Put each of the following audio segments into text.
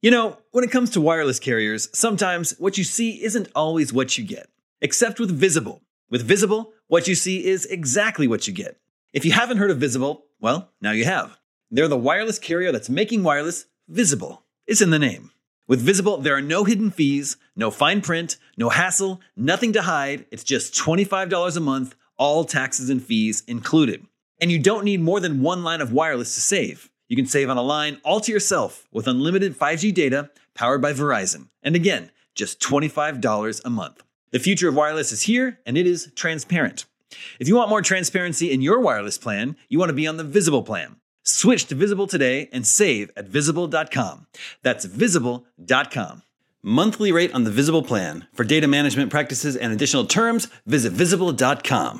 You know, when it comes to wireless carriers, sometimes what you see isn't always what you get. Except with Visible. With Visible, what you see is exactly what you get. If you haven't heard of Visible, well, now you have. They're the wireless carrier that's making wireless visible. It's in the name. With Visible, there are no hidden fees, no fine print, no hassle, nothing to hide. It's just $25 a month, all taxes and fees included. And you don't need more than one line of wireless to save. You can save on a line all to yourself with unlimited 5G data powered by Verizon. And again, just $25 a month. The future of wireless is here, and it is transparent. If you want more transparency in your wireless plan, you want to be on the Visible plan. Switch to Visible today and save at Visible.com. That's Visible.com. Monthly rate on the Visible plan. For data management practices and additional terms, visit Visible.com.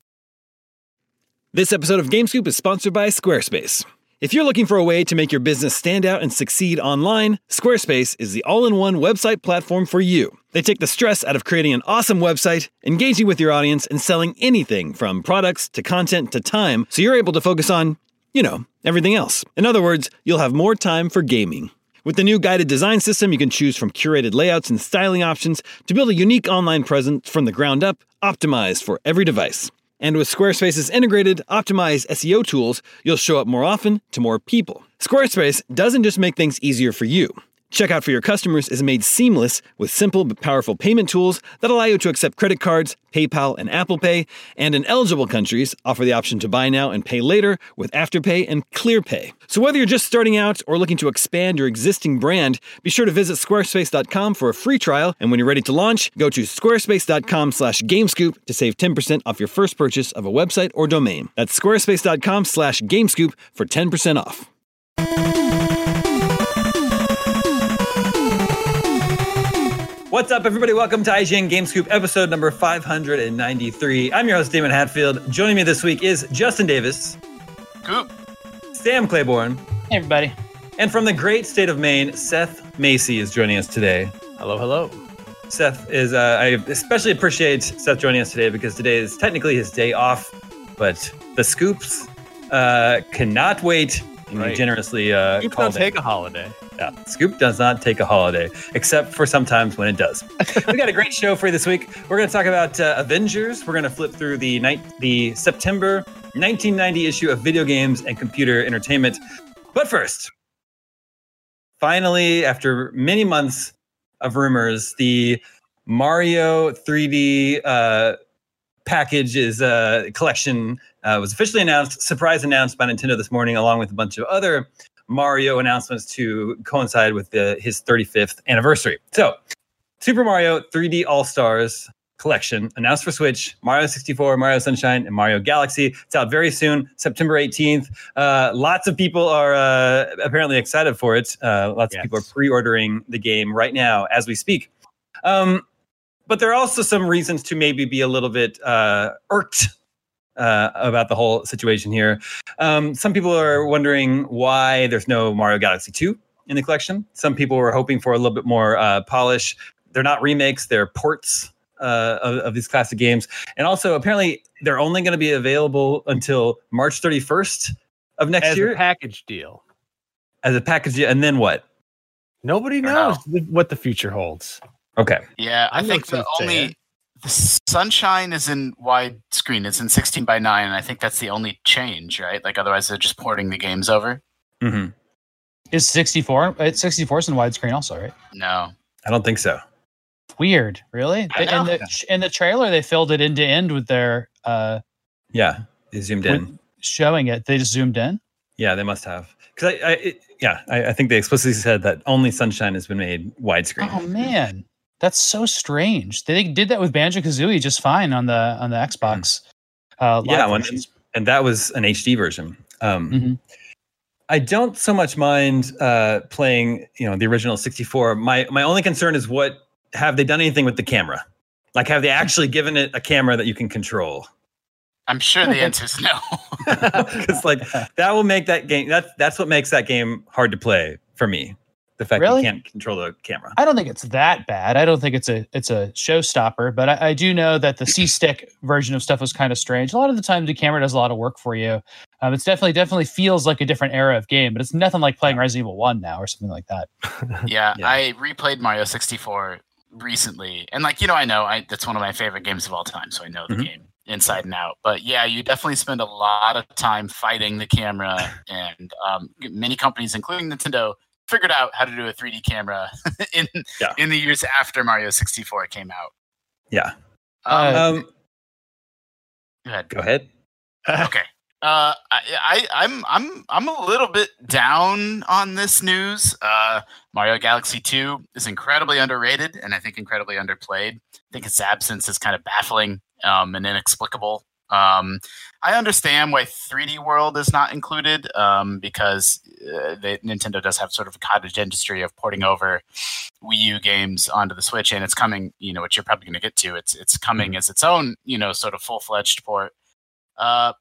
This episode of GameScoop is sponsored by Squarespace. If you're looking for a way to make your business stand out and succeed online, Squarespace is the all-in-one website platform for you. They take the stress out of creating an awesome website, engaging with your audience, and selling anything from products to content to time, so you're able to focus on, everything else. In other words, you'll have more time for gaming. With the new guided design system, you can choose from curated layouts and styling options to build a unique online presence from the ground up, optimized for every device. And with Squarespace's integrated, optimized SEO tools, you'll show up more often to more people. Squarespace doesn't just make things easier for you. Checkout for your customers is made seamless with simple but powerful payment tools that allow you to accept credit cards, PayPal, and Apple Pay, and in eligible countries, offer the option to buy now and pay later with Afterpay and ClearPay. So whether you're just starting out or looking to expand your existing brand, be sure to visit squarespace.com for a free trial, and when you're ready to launch, go to squarespace.com/gamescoop to save 10% off your first purchase of a website or domain. That's squarespace.com/gamescoop for 10% off. What's up, everybody? Welcome to IGN GameScoop, episode number 593. I'm your host, Damon Hatfield. Joining me this week is Justin Davis. Coop. Sam Claiborne. Hey, everybody. And from the great state of Maine, Seth Macy is joining us today. Hello, hello. Seth is, I especially appreciate Seth joining us today because today is technically his day off, but the Scoops cannot wait. And right. We generously Scoop don't take a holiday. Yeah, Scoop does not take a holiday, except for sometimes when it does. We got a great show for you this week. We're going to talk about Avengers. We're going to flip through the September 1990 issue of Video Games and Computer Entertainment. But first, finally, after many months of rumors, the Mario 3D collection was officially announced, surprise announced by Nintendo this morning, along with a bunch of other Mario announcements to coincide with his 35th anniversary. So, Super Mario 3D All-Stars collection announced for Switch, Mario 64, Mario Sunshine, and Mario Galaxy. It's out very soon, September 18th. Lots of people are apparently excited for it. Lots of people are pre-ordering the game right now as we speak. But there are also some reasons to maybe be a little bit irked about the whole situation here. Some people are wondering why there's no Mario Galaxy 2 in the collection. Some people were hoping for a little bit more polish. They're not remakes, they're ports of these classic games. And also, apparently, they're only going to be available until March 31st of next year. As a package deal. As a package deal, and then what? Nobody knows what the future holds. Okay. Yeah, I think the Sunshine is in widescreen. It's in 16:9, and I think that's the only change, right? Like, otherwise they're just porting the games over. Mm-hmm. Is 64? It's 64 is in widescreen also, right? No, I don't think so. Weird, really? In the trailer, they filled it end to end with their. Yeah, they zoomed in, showing it. They just zoomed in. Yeah, they must have. Because I think they explicitly said that only Sunshine has been made widescreen. Oh man. That's so strange. They did that with Banjo-Kazooie just fine on the Xbox. And that was an HD version. I don't so much mind playing, the original 64. My only concern is have they done anything with the camera? Like, have they actually given it a camera that you can control? I'm sure the answer is no. Because that will make that game. That's what makes that game hard to play for me. The fact Really? you can't control the camera. I don't think it's that bad. I don't think it's a showstopper, but I do know that the C-Stick version of stuff was kind of strange. A lot of the time, the camera does a lot of work for you. It's definitely feels like a different era of game, but it's nothing like playing Resident Evil 1 now or something like that. Yeah, I replayed Mario 64 recently, and I know that's one of my favorite games of all time, so I know the game inside and out. But yeah, you definitely spend a lot of time fighting the camera, and many companies, including Nintendo, figured out how to do a 3D camera in the years after Mario 64 came out. Yeah. Go ahead. Go ahead. Okay. I'm a little bit down on this news. Mario Galaxy 2 is incredibly underrated and I think incredibly underplayed. I think its absence is kind of baffling and inexplicable. I understand why 3D World is not included because Nintendo does have sort of a cottage industry of porting over Wii U games onto the Switch, and it's coming. Which you're probably going to get to. It's coming as its own, sort of full-fledged port. But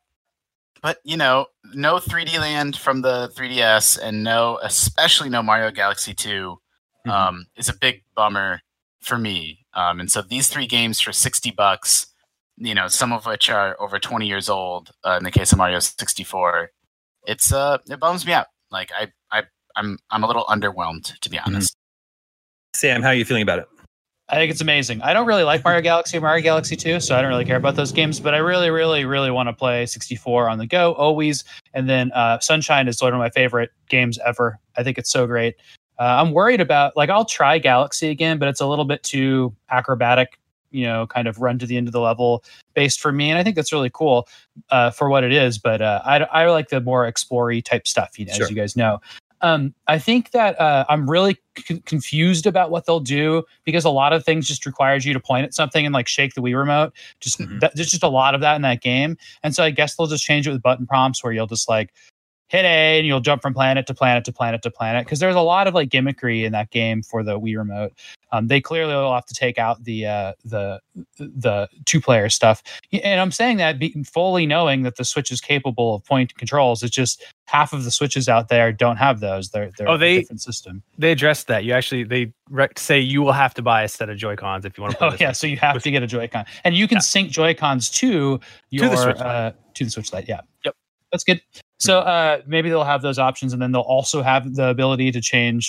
no 3D Land from the 3DS, and especially no Mario Galaxy 2 is a big bummer for me. And so these 3 games for $60. Some of which are over 20 years old. In the case of Mario 64, it bums me out. Like I'm a little underwhelmed, to be honest. Sam, how are you feeling about it? I think it's amazing. I don't really like Mario Galaxy or Mario Galaxy 2, so I don't really care about those games. But I really, really, really want to play 64 on the go, always. And then Sunshine is one of my favorite games ever. I think it's so great. I'm worried about I'll try Galaxy again, but it's a little bit too acrobatic. Kind of run to the end of the level based for me. And I think that's really cool for what it is. But I like the more explory type stuff, Sure. as you guys know. I think that I'm really confused about what they'll do because a lot of things just requires you to point at something and shake the Wii remote. There's just a lot of that in that game. And so I guess they'll just change it with button prompts where you'll just hit A and you'll jump from planet to planet to planet to planet. Because there's a lot of gimmickry in that game for the Wii remote. They clearly will have to take out the 2-player stuff. And I'm saying that fully knowing that the Switch is capable of point controls. It's just half of the Switches out there don't have those. They're a different system. They addressed that. They say you will have to buy a set of Joy-Cons if you want to play this. Yeah, so you have to get a Joy-Con. And you can sync Joy-Cons to the Switch Lite. Yeah. Yep. That's good. So maybe they'll have those options, and then they'll also have the ability to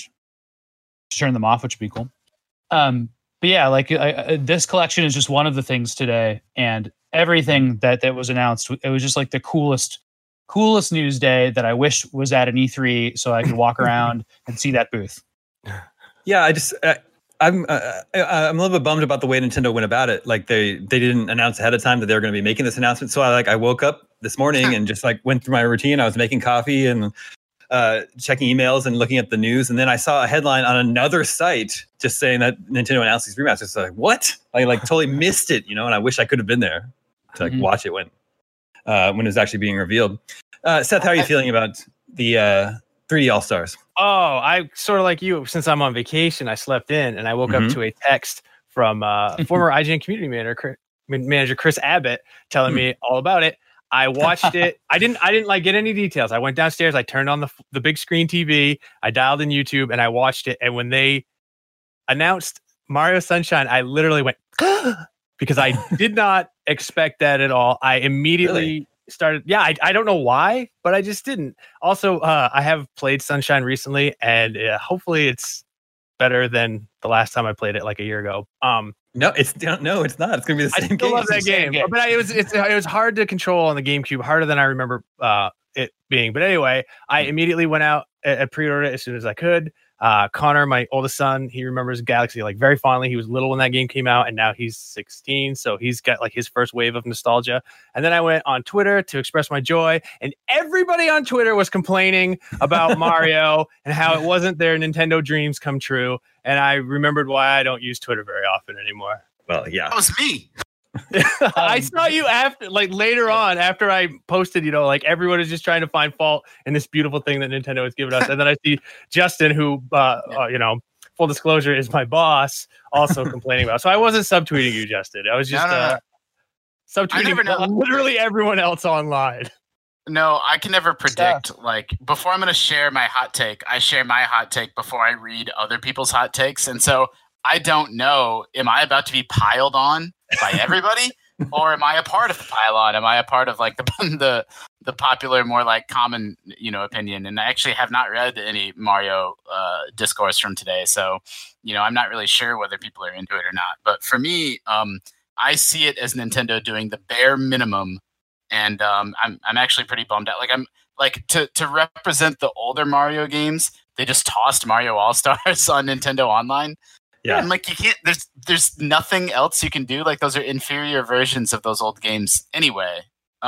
turn them off, which would be cool. But yeah, this collection is just one of the things today, and everything that was announced, it was just the coolest news day that I wish was at an E3 so I could walk around and see that booth. Yeah, I'm a little bit bummed about the way Nintendo went about it. They didn't announce ahead of time that they were going to be making this announcement. So I woke up this morning and just went through my routine. I was making coffee and checking emails and looking at the news, and then I saw a headline on another site just saying that Nintendo announced these remasters. So what? I totally missed it, and I wish I could have been there to watch it when it was actually being revealed. Seth, how are you feeling about the 3D All-Stars? Oh, I sort of like you. Since I'm on vacation, I slept in, and I woke up to a text from former IGN community manager Chris Abbott telling me all about it. I watched it. I didn't get any details. I went downstairs. I turned on the big screen TV. I dialed in YouTube and I watched it. And when they announced Mario Sunshine, I literally went because I did not expect that at all. I immediately started. Yeah, I don't know why, but I just didn't. Also, I have played Sunshine recently, and hopefully it's better than the last time I played it a year ago. No, it's not. It's going to be the same game. I still love that game. But it was hard to control on the GameCube, harder than I remember it being. But anyway, I immediately went out and pre-ordered it as soon as I could. Connor, my oldest son, he remembers Galaxy very fondly. He was little when that game came out, and now he's 16, so he's got his first wave of nostalgia. And then I went on Twitter to express my joy, and everybody on Twitter was complaining about Mario and how it wasn't their Nintendo dreams come true. And I remembered why I don't use Twitter very often anymore. Well, yeah, that was me. I saw you after, later on, after I posted, everyone is just trying to find fault in this beautiful thing that Nintendo has given us. And then I see Justin, who, full disclosure, is my boss, also complaining about. So I wasn't subtweeting you, Justin. I was just subtweeting literally everyone else online. No, I can never predict. Like, before I'm going to share my hot take, I share my hot take before I read other people's hot takes. And so I don't know, am I about to be piled on by everybody? Or am I a part of the pile-on? Am I a part of like the popular, more like common, opinion? And I actually have not read any Mario discourse from today, so I'm not really sure whether people are into it or not. But for me, I see it as Nintendo doing the bare minimum, and I'm actually pretty bummed out. Like I'm like to represent the older Mario games, they just tossed Mario All-Stars on Nintendo Online. Yeah, and like you can't. There's nothing else you can do. Like those are inferior versions of those old games anyway.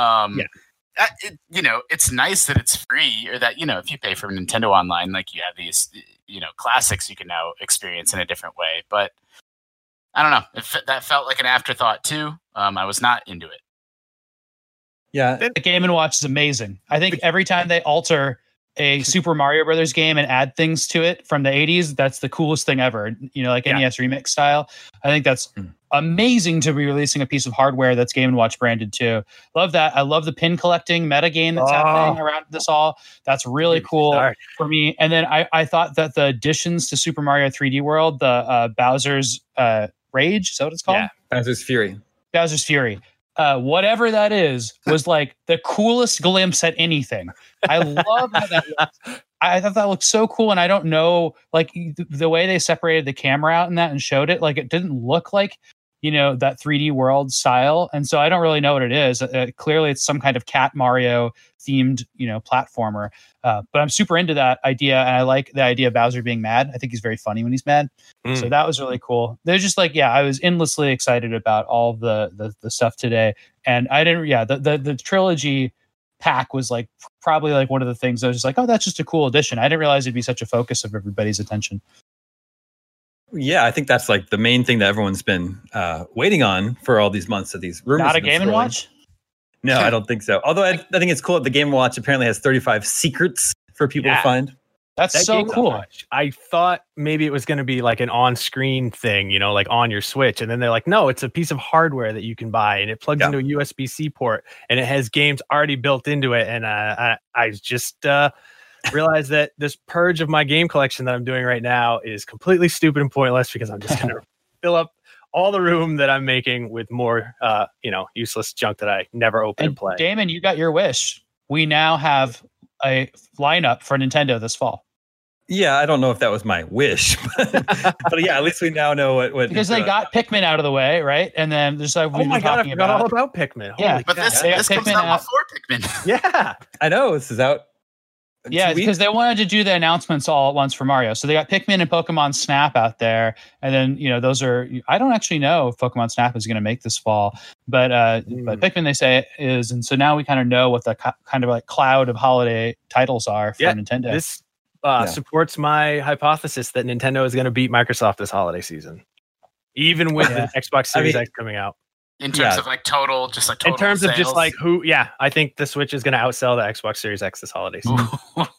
It's nice that it's free, or that if you pay for Nintendo Online, like you have these classics you can now experience in a different way. But I don't know. That felt like an afterthought too. I was not into it. Yeah, the Game & Watch is amazing. I think every time they alter a Super Mario Brothers game and add things to it from the 80s, that's the coolest thing ever. NES remix style. I think that's amazing to be releasing a piece of hardware that's Game & Watch branded too. Love that. I love the pin collecting meta game that's happening around this all. That's really cool for me. And then I thought that the additions to Super Mario 3D World, the Bowser's Rage, is that what it's called? Yeah, Bowser's Fury. Bowser's Fury. Whatever that is, was like the coolest glimpse at anything. I love how that looks. I thought that looked so cool, and I don't know, like the way they separated the camera out in that and showed it, like it didn't look like that 3D world style, and so I don't really know what it is. Clearly, it's some kind of Cat Mario themed, platformer. But I'm super into that idea, and I like the idea of Bowser being mad. I think he's very funny when he's mad. So that was really cool. They're just like, I was endlessly excited about all the stuff today, and I didn't. The trilogy pack was like probably like one of the things I was just like, oh, that's just a cool addition. I didn't realize it'd be such a focus of everybody's attention. Yeah, I think that's like the main thing that everyone's been waiting on for all these months of these rumors. Not a Game & Watch? No, I don't think so. Although I think it's cool that the Game & Watch apparently has 35 secrets for people to find. That's so cool. I thought maybe it was going to be like an on-screen thing, like on your Switch. And then they're like, no, it's a piece of hardware that you can buy, and it plugs into a USB-C port, and it has games already built into it. And I just realized that this purge of my game collection that I'm doing right now is completely stupid and pointless, because I'm just going to fill up all the room that I'm making with more, useless junk that I never open and play. Damon, you got your wish. We now have a lineup for Nintendo this fall. Yeah, I don't know if that was my wish, but yeah, at least we now know what because they got Pikmin out of the way, right? And then there's like, oh my god, I forgot all about Pikmin. Yeah, but this comes out before Pikmin. Yeah, I know this is out. Yeah, because they wanted to do the announcements all at once for Mario. So they got Pikmin and Pokemon Snap out there. And then, those are, I don't actually know if Pokemon Snap is going to make this fall, but Pikmin, they say it is. And so now we kind of know what the kind of like cloud of holiday titles are for Nintendo. This supports my hypothesis that Nintendo is going to beat Microsoft this holiday season, even with the Xbox Series X coming out. In terms of like total in terms sales. of just like I think the Switch is going to outsell the Xbox Series X this holiday season.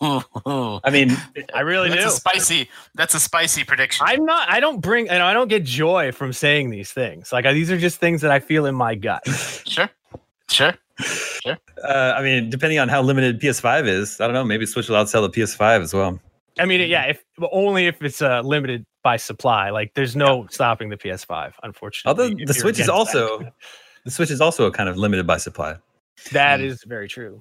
I mean, I really do. That's a spicy prediction. I don't get joy from saying these things. Like these are just things that I feel in my gut. Sure. I mean, depending on how limited PS5 is, I don't know. Maybe Switch will outsell the PS5 as well. I mean, only if it's limited by supply. Like, there's no stopping the PS5, unfortunately. Although the Switch is also kind of limited by supply. That is very true.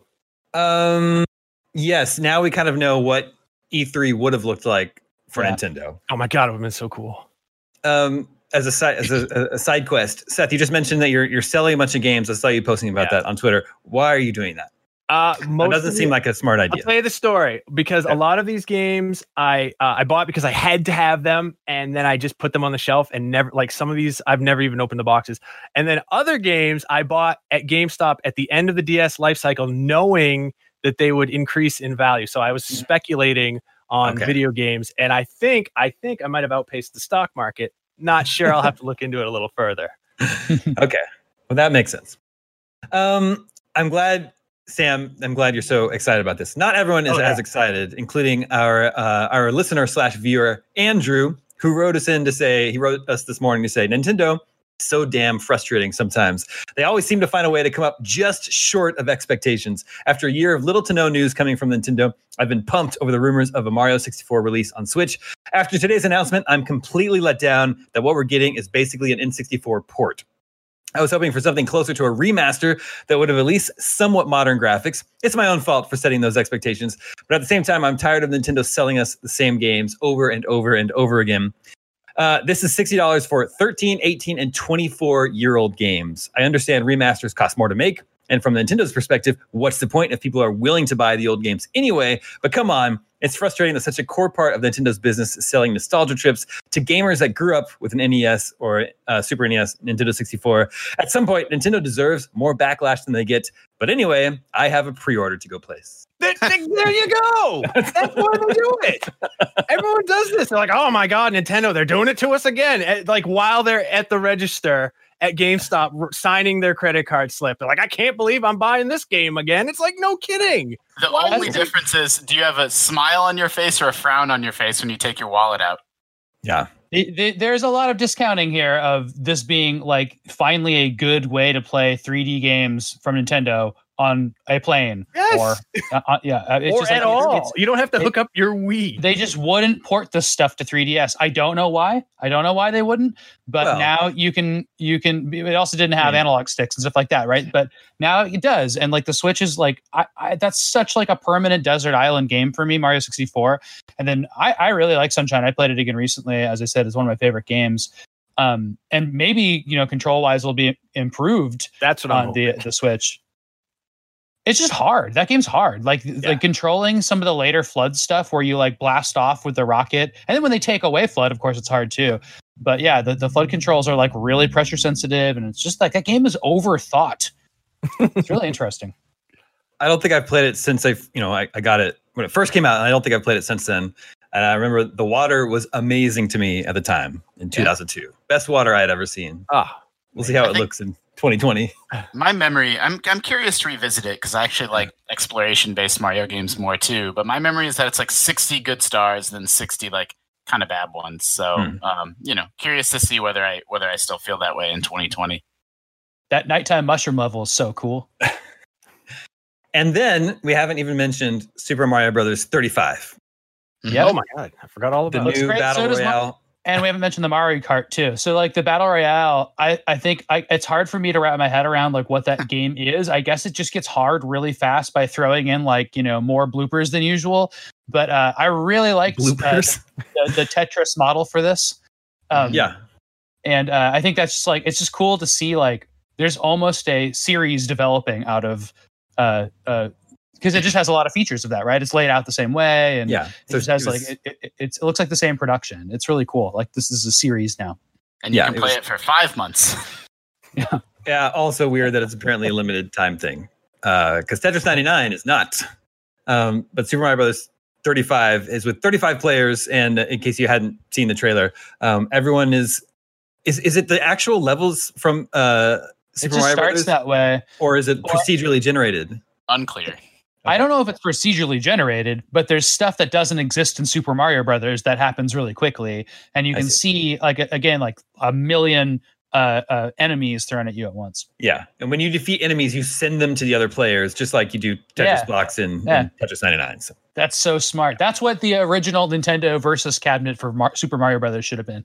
Yes. Now we kind of know what E3 would have looked like for Nintendo. Oh my god, it would have been so cool. As a side quest, Seth, you just mentioned that you're selling a bunch of games. I saw you posting about that on Twitter. Why are you doing that? It doesn't seem like a smart idea. I'll tell you the story, because a lot of these games I bought because I had to have them, and then I just put them on the shelf and never, like some of these I've never even opened the boxes. And then other games I bought at GameStop at the end of the DS life cycle, knowing that they would increase in value. So I was speculating on video games, and I think I might have outpaced the stock market. Not sure. I'll have to look into it a little further. Okay. Well, that makes sense. I'm glad, Sam, you're so excited about this. Not everyone is as excited, including our listener / viewer, Andrew, who wrote us this morning to say, Nintendo so damn frustrating sometimes. They always seem to find a way to come up just short of expectations. After a year of little to no news coming from Nintendo, I've been pumped over the rumors of a Mario 64 release on Switch. After today's announcement, I'm completely let down that what we're getting is basically an N64 port. I was hoping for something closer to a remaster that would have at least somewhat modern graphics. It's my own fault for setting those expectations, but at the same time, I'm tired of Nintendo selling us the same games over and over and over again. This is $60 for 13, 18, and 24-year-old games. I understand remasters cost more to make, and from Nintendo's perspective, what's the point if people are willing to buy the old games anyway? But come on, it's frustrating that such a core part of Nintendo's business is selling nostalgia trips to gamers that grew up with an NES or Super NES, Nintendo 64. At some point, Nintendo deserves more backlash than they get. But anyway, I have a pre-order to go place. There you go. That's why they do it. Everyone does this. They're like, oh my God, Nintendo, they're doing it to us again. Like while they're at the register at GameStop signing their credit card slip. They're like, I can't believe I'm buying this game again. It's like, no kidding. The only difference is, do you have a smile on your face or a frown on your face when you take your wallet out? Yeah. There's a lot of discounting here of this being like finally a good way to play 3D games from Nintendo on a plane. Yes. Or it's or just at like, all. You don't have to hook up your Wii. They just wouldn't port this stuff to 3DS. I don't know why. They wouldn't. But now you can. It also didn't have analog sticks and stuff like that, right? But now it does. And like the Switch is like, that's such like a permanent desert island game for me, Mario 64. And then I really like Sunshine. I played it again recently. As I said, it's one of my favorite games. And maybe control wise will be improved. That's what I'm on the Switch. It's just hard. That game's hard. Like controlling some of the later Flood stuff where you like blast off with the rocket. And then when they take away Flood, of course, it's hard too. But yeah, the Flood controls are like really pressure sensitive. And it's just like that game is overthought. It's really interesting. I don't think I've played it since I got it when it first came out. And I don't think I've played it since then. And I remember the water was amazing to me at the time in 2002. Best water I had ever seen. We'll see how it looks in 2020. My memory, I'm curious to revisit it because I actually like exploration-based Mario games more too. But my memory is that it's like 60 good stars, then 60 like kind of bad ones. So, curious to see whether I still feel that way in 2020. That nighttime mushroom level is so cool. And then we haven't even mentioned Super Mario Brothers 35. Yeah. Oh my God, I forgot all about the new Battle Royale. And we haven't mentioned the Mario Kart too. So like the Battle Royale, I think it's hard for me to wrap my head around like what that game is. I guess it just gets hard really fast by throwing in like, more bloopers than usual. But I really like the Tetris model for this. And I think that's just like, it's just cool to see like there's almost a series developing out of because it just has a lot of features of that, right? It's laid out the same way, and it just has it looks like the same production. It's really cool. Like this is a series now, and you can play it for 5 months. Yeah. Also weird that it's apparently a limited time thing, because Tetris 99 is not. But Super Mario Brothers 35 is with 35 players, and in case you hadn't seen the trailer, everyone is it the actual levels from Super Mario Brothers that way, or is it procedurally generated? Unclear. I don't know if it's procedurally generated, but there's stuff that doesn't exist in Super Mario Brothers that happens really quickly, and you can see like again like a million enemies thrown at you at once. Yeah, and when you defeat enemies, you send them to the other players, just like you do Tetris blocks in Tetris 99. So. That's so smart. That's what the original Nintendo Versus cabinet for Super Mario Brothers should have been.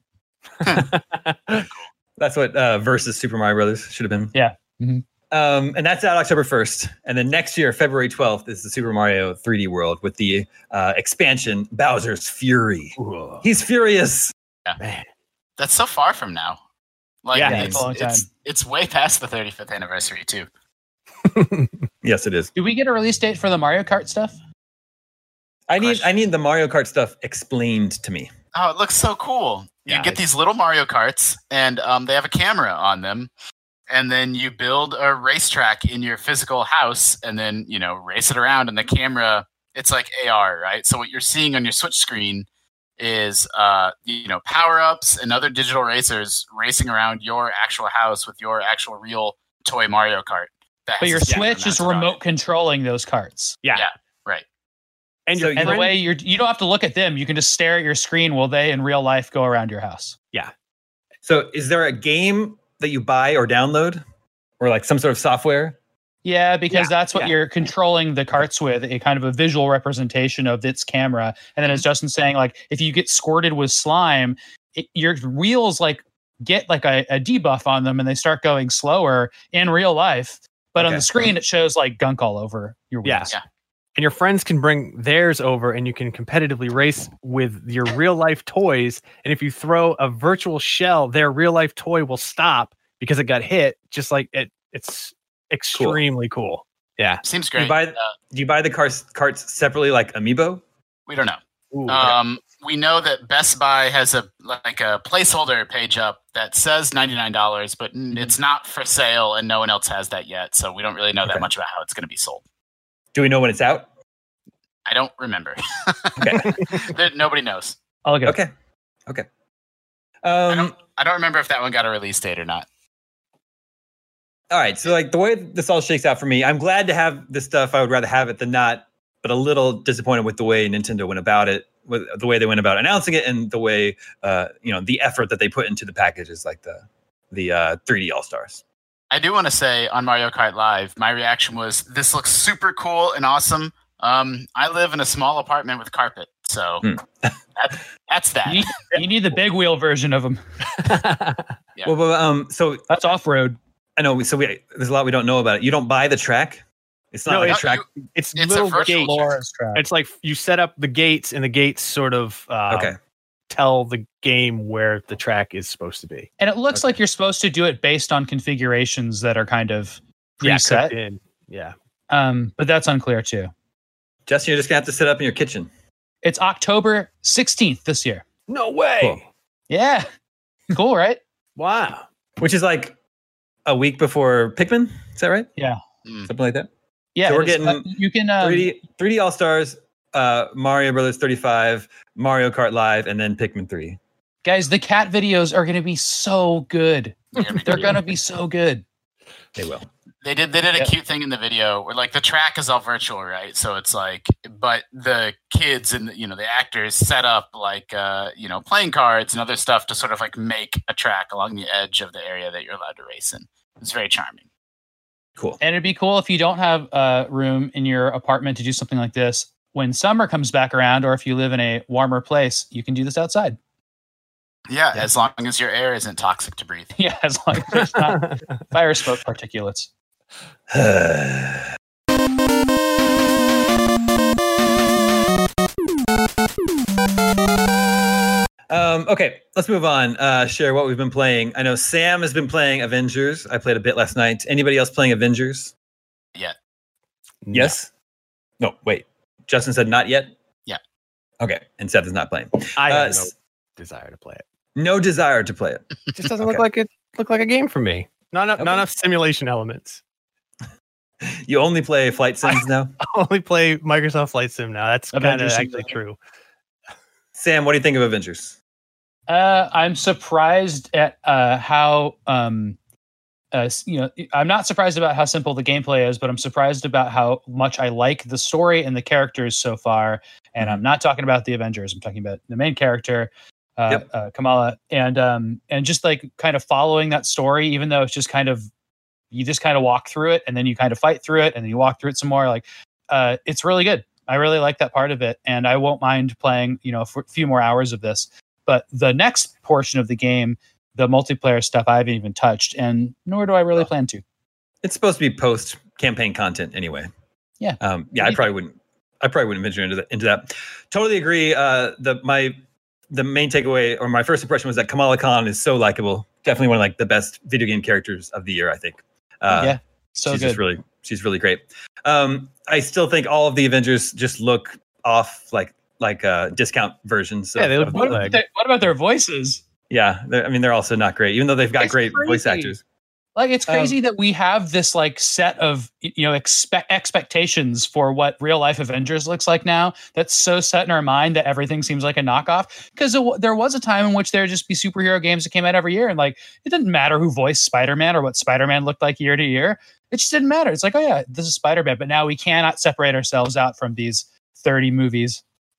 That's what Versus Super Mario Brothers should have been. Yeah. Mm-hmm. And that's out October 1st. And then next year, February 12th, is the Super Mario 3D World with the expansion, Bowser's Fury. Ooh. He's furious. Yeah. Man. That's so far from now. Like, it's a long time. It's way past the 35th anniversary, too. Yes, it is. Do we get a release date for the Mario Kart stuff? I need the Mario Kart stuff explained to me. Oh, it looks so cool. You get these little Mario Karts, and they have a camera on them. And then you build a racetrack in your physical house and then, race it around. And the camera, it's like AR, right? So what you're seeing on your Switch screen is, power-ups and other digital racers racing around your actual house with your actual real toy Mario Kart. But your Switch is remote controlling those karts. Yeah, right. And the way you don't have to look at them. You can just stare at your screen while they in real life go around your house. Yeah. So is there a game that you buy or download, or like some sort of software? Yeah, because that's what yeah. you're controlling the carts with, a kind of a visual representation of its camera. And then as Justin's saying, like if you get squirted with slime, your wheels like get like a debuff on them and they start going slower in real life. But on the screen, it shows like gunk all over your wheels. Yeah. And your friends can bring theirs over and you can competitively race with your real life toys. And if you throw a virtual shell, their real life toy will stop because it got hit. Just like it's extremely cool. Yeah. Seems great. Do you buy the carts separately like Amiibo? We don't know. Ooh, we know that Best Buy has a placeholder page up that says $99, but it's not for sale and no one else has that yet. So we don't really know that much about how it's going to be sold. Do we know when it's out? I don't remember. Okay. Nobody knows. I'll look it up. Okay. I don't remember if that one got a release date or not. All right. So like the way this all shakes out for me, I'm glad to have this stuff. I would rather have it than not, but a little disappointed with the way Nintendo went about it, with the way they went about announcing it, and the way the effort that they put into the packages, like the 3D All-Stars. I do want to say on Mario Kart Live, my reaction was, this looks super cool and awesome. I live in a small apartment with carpet, so that's that. You need the big wheel version of them. Yeah. Well, but, so That's off-road. I know. There's a lot we don't know about it. You don't buy the track. It's not like a track. It's It's little a virtual gates. track. It's like you set up the gates and the gates sort of Okay. tell the game where the track is supposed to be. And it looks like you're supposed to do it based on configurations that are kind of preset. Cooked in. Yeah. But that's unclear too. Justin, you're just gonna have to sit up in your kitchen. It's October 16th this year. No way. Cool. Yeah. Cool, right? Wow. Which is like a week before Pikmin. Is that right? Yeah. Something like that. Yeah. So we're it is. getting You can 3D All-Stars, Mario Brothers 35, Mario Kart Live, and then Pikmin 3. guys, the cat videos are going to be so good. They're going to be so good. They will. They did a cute thing in the video where like the track is all virtual, right? So it's like, but the kids and the actors set up like playing cards and other stuff to sort of like make a track along the edge of the area that you're allowed to race in. It's very charming. Cool. And it'd be cool if you don't have room in your apartment to do something like this. When summer comes back around, or if you live in a warmer place, you can do this outside. Yeah, as long as your air isn't toxic to breathe. Yeah, as long as there's not fire smoke particulates. Okay, let's move on. Share what we've been playing. I know Sam has been playing Avengers. I played a bit last night. Anybody else playing Avengers? Yeah. Yes? No, wait. Justin said not yet? Yeah. Okay, and Seth is not playing. I have no desire to play it. No desire to play it. It just doesn't look like a game for me. Not enough simulation elements. You only play flight sims now? I only play Microsoft Flight Sim now. That's kind of Avengers actually true. Sam, what do you think of Avengers? I'm surprised at how I'm not surprised about how simple the gameplay is, but I'm surprised about how much I like the story and the characters so far. And I'm not talking about the Avengers. I'm talking about the main character, Kamala, and just like kind of following that story, even though it's just kind of you just kind of walk through it and then you kind of fight through it and then you walk through it some more. Like it's really good. I really like that part of it, and I won't mind playing for a few more hours of this. But the next portion of the game, the multiplayer stuff, I haven't even touched, and nor do I really plan to. It's supposed to be post-campaign content anyway. Yeah. I probably wouldn't venture into that. Totally agree. The main takeaway, or my first impression, was that Kamala Khan is so likable. Definitely one of like the best video game characters of the year, I think. So she's good. She's really great. I still think all of the Avengers just look off like discount versions. Yeah, they look What about their voices? Yeah, they're also not great, even though they've got great voice actors. Like, it's crazy that we have this like set of expectations for what real life Avengers looks like now. That's so set in our mind that everything seems like a knockoff. Because there was a time in which there would just be superhero games that came out every year, and like it didn't matter who voiced Spider-Man or what Spider-Man looked like year to year. It just didn't matter. It's like, oh yeah, this is Spider-Man. But now we cannot separate ourselves out from these 30 movies.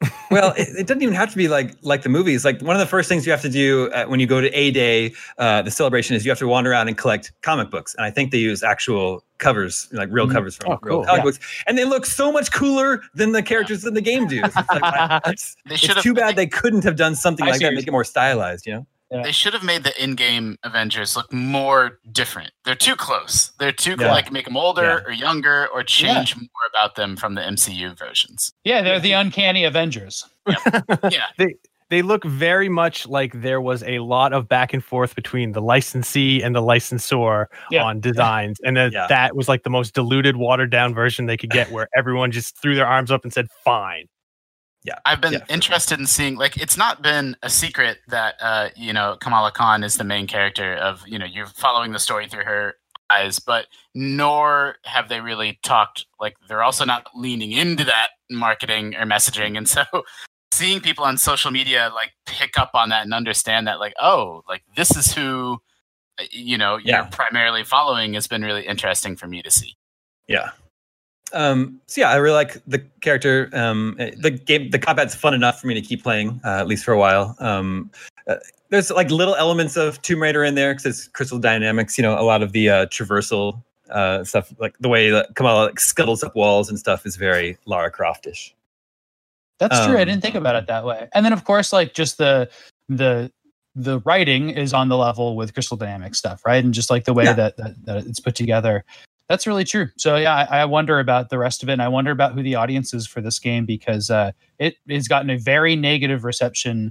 Well, it doesn't even have to be like the movies. Like one of the first things you have to do when you go to A-Day, the celebration, is you have to wander around and collect comic books. And I think they use actual covers, like real covers from real comic books, and they look so much cooler than the characters in the game do. It's, like, it's too bad they couldn't have done something like that, make it more stylized. You know. Yeah. They should have made the in-game Avengers look more different. They're too close. They're too like make them older or younger or change more about them from the MCU versions. Yeah, they're the uncanny Avengers. Yeah. They look very much like there was a lot of back and forth between the licensee and the licensor on designs. And that was like the most diluted, watered down version they could get, where everyone just threw their arms up and said, fine. Yeah, I've been interested in seeing, like, it's not been a secret that, Kamala Khan is the main character of, you're following the story through her eyes, but nor have they really talked, like, they're also not leaning into that marketing or messaging. And so seeing people on social media, like, pick up on that and understand that, like, oh, like, this is who, you're primarily following has been really interesting for me to see. Yeah. I really like the character. The combat's fun enough for me to keep playing, at least for a while. There's like little elements of Tomb Raider in there because it's Crystal Dynamics. A lot of the traversal stuff, like the way that Kamala scuttles up walls and stuff, is very Lara Croft-ish. That's true. I didn't think about it that way. And then, of course, like just the writing is on the level with Crystal Dynamics stuff, right? And just like the way that it's put together. That's really true. So I wonder about the rest of it. And I wonder about who the audience is for this game, because it has gotten a very negative reception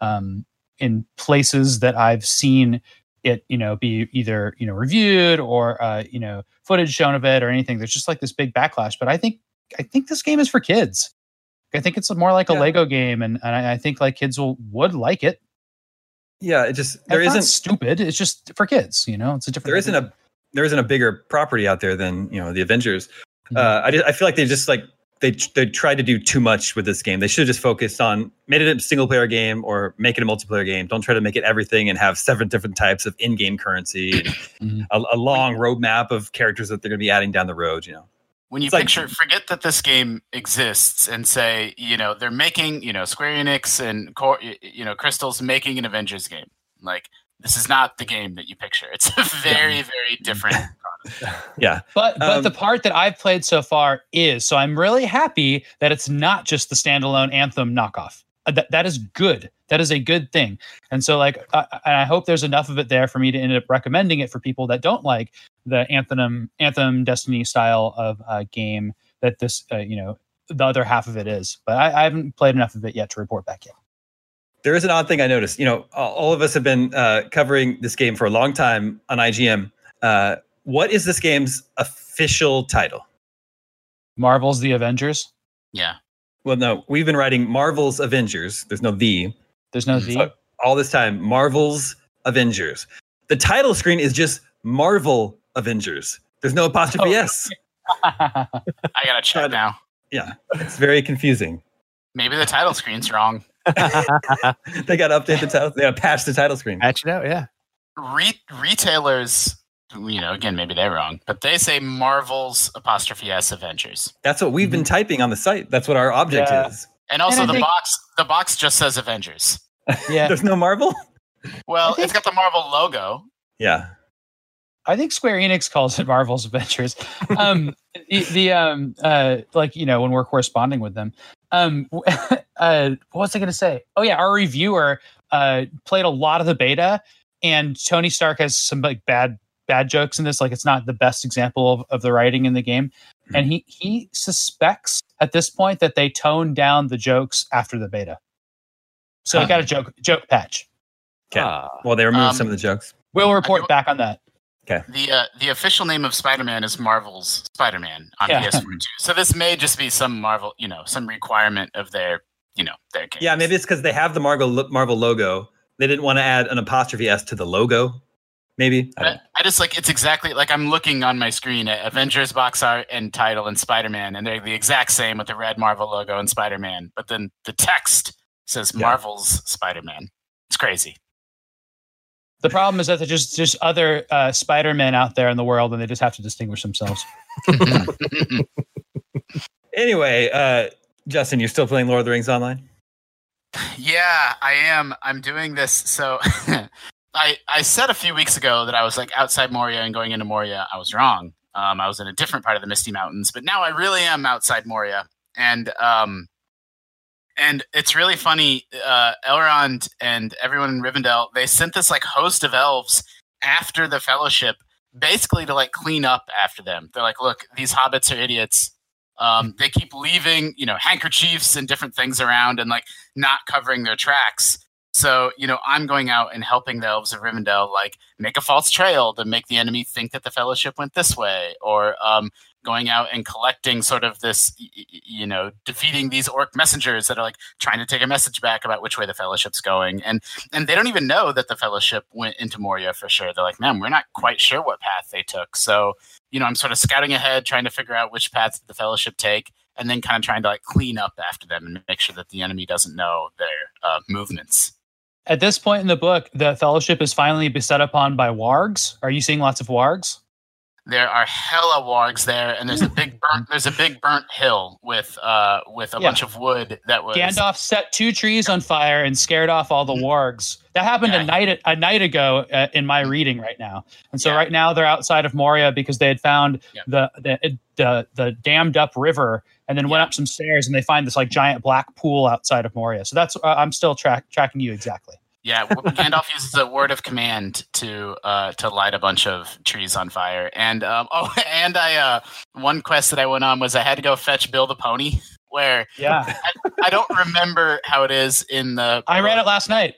in places that I've seen it, be either reviewed or footage shown of it or anything. There's just like this big backlash. But I think this game is for kids. I think it's more like a Lego game, and I think like kids would like it. Yeah, it just isn't stupid. It's just for kids. It's a different. There isn't a bigger property out there than the Avengers. I feel like they just like they tried to do too much with this game. They should have just focused on made it a single player game or make it a multiplayer game. Don't try to make it everything and have 7 different types of in-game currency and a long roadmap of characters that they're going to be adding down the road. When you forget that this game exists and say, they're making, Square Enix and Crystal's making an Avengers game. Like, this is not the game that you picture. It's a very, very different product. Yeah. But the part that I've played so far is, so I'm really happy that it's not just the standalone Anthem knockoff. That is good. That is a good thing. And so like, and I hope there's enough of it there for me to end up recommending it for people that don't like the Anthem Destiny style of game that this, the other half of it is. But I haven't played enough of it yet to report back yet. There is an odd thing I noticed. All of us have been covering this game for a long time on IGN. What is this game's official title? Marvel's The Avengers? Yeah. Well, no, we've been writing Marvel's Avengers. There's no the. There's no the? So all this time, Marvel's Avengers. The title screen is just Marvel Avengers. There's no apostrophe S. I gotta check now. Yeah, it's very confusing. Maybe the title screen's wrong. They got to update the title. They got to patch the title screen. Patch it out, yeah. Retailers, again, maybe they're wrong, but they say Marvel's apostrophe S Avengers. That's what we've been typing on the site. That's what our object is. And also the box just says Avengers. Yeah. There's no Marvel? Well, it's got the Marvel logo. Yeah. I think Square Enix calls it Marvel's Adventures. When we're corresponding with them. What was I going to say? Oh yeah, our reviewer played a lot of the beta, and Tony Stark has some like bad jokes in this. Like, it's not the best example of the writing in the game, and he suspects at this point that they toned down the jokes after the beta. So I got a joke patch. Okay. Well, they removed some of the jokes. We'll report back on that. Okay. The official name of Spider-Man is Marvel's Spider-Man on PS4 too. So this may just be some Marvel, some requirement of their games. Yeah, maybe it's because they have the Marvel logo. They didn't want to add an apostrophe S to the logo. Maybe. I just like, it's exactly like I'm looking on my screen at Avengers box art and title and Spider-Man, and they're the exact same with the red Marvel logo and Spider-Man. But then the text says Marvel's Spider-Man. It's crazy. The problem is that there's just other Spider-Men out there in the world, and they just have to distinguish themselves. Anyway, Justin, you're still playing Lord of the Rings Online? Yeah, I am. I'm doing this. So I said a few weeks ago that I was like outside Moria and going into Moria. I was wrong. I was in a different part of the Misty Mountains, but now I really am outside Moria. And it's really funny. Elrond and everyone in Rivendell, they sent this like host of elves after the Fellowship, basically to like clean up after them. They're like, look, these hobbits are idiots. They keep leaving, handkerchiefs and different things around and like not covering their tracks. So, I'm going out and helping the elves of Rivendell, like make a false trail to make the enemy think that the Fellowship went this way, or going out and collecting sort of this, defeating these orc messengers that are like trying to take a message back about which way the Fellowship's going. And they don't even know that the Fellowship went into Moria for sure. They're like, man, we're not quite sure what path they took. So, I'm sort of scouting ahead, trying to figure out which paths the Fellowship take, and then kind of trying to like clean up after them and make sure that the enemy doesn't know their movements. At this point in the book, the Fellowship is finally beset upon by wargs. Are you seeing lots of wargs? There are hella wargs there, and there's a big burnt hill with a bunch of wood that was. Gandalf set 2 trees on fire and scared off all the wargs. That happened a night ago in my reading right now, and so right now they're outside of Moria because they had found the dammed up river, and then went up some stairs, and they find this like giant black pool outside of Moria. So that's I'm still tracking you exactly. Yeah, Gandalf uses a word of command to light a bunch of trees on fire. And one quest that I went on was I had to go fetch Bill the pony. Where I don't remember how it is in the. I read it last night.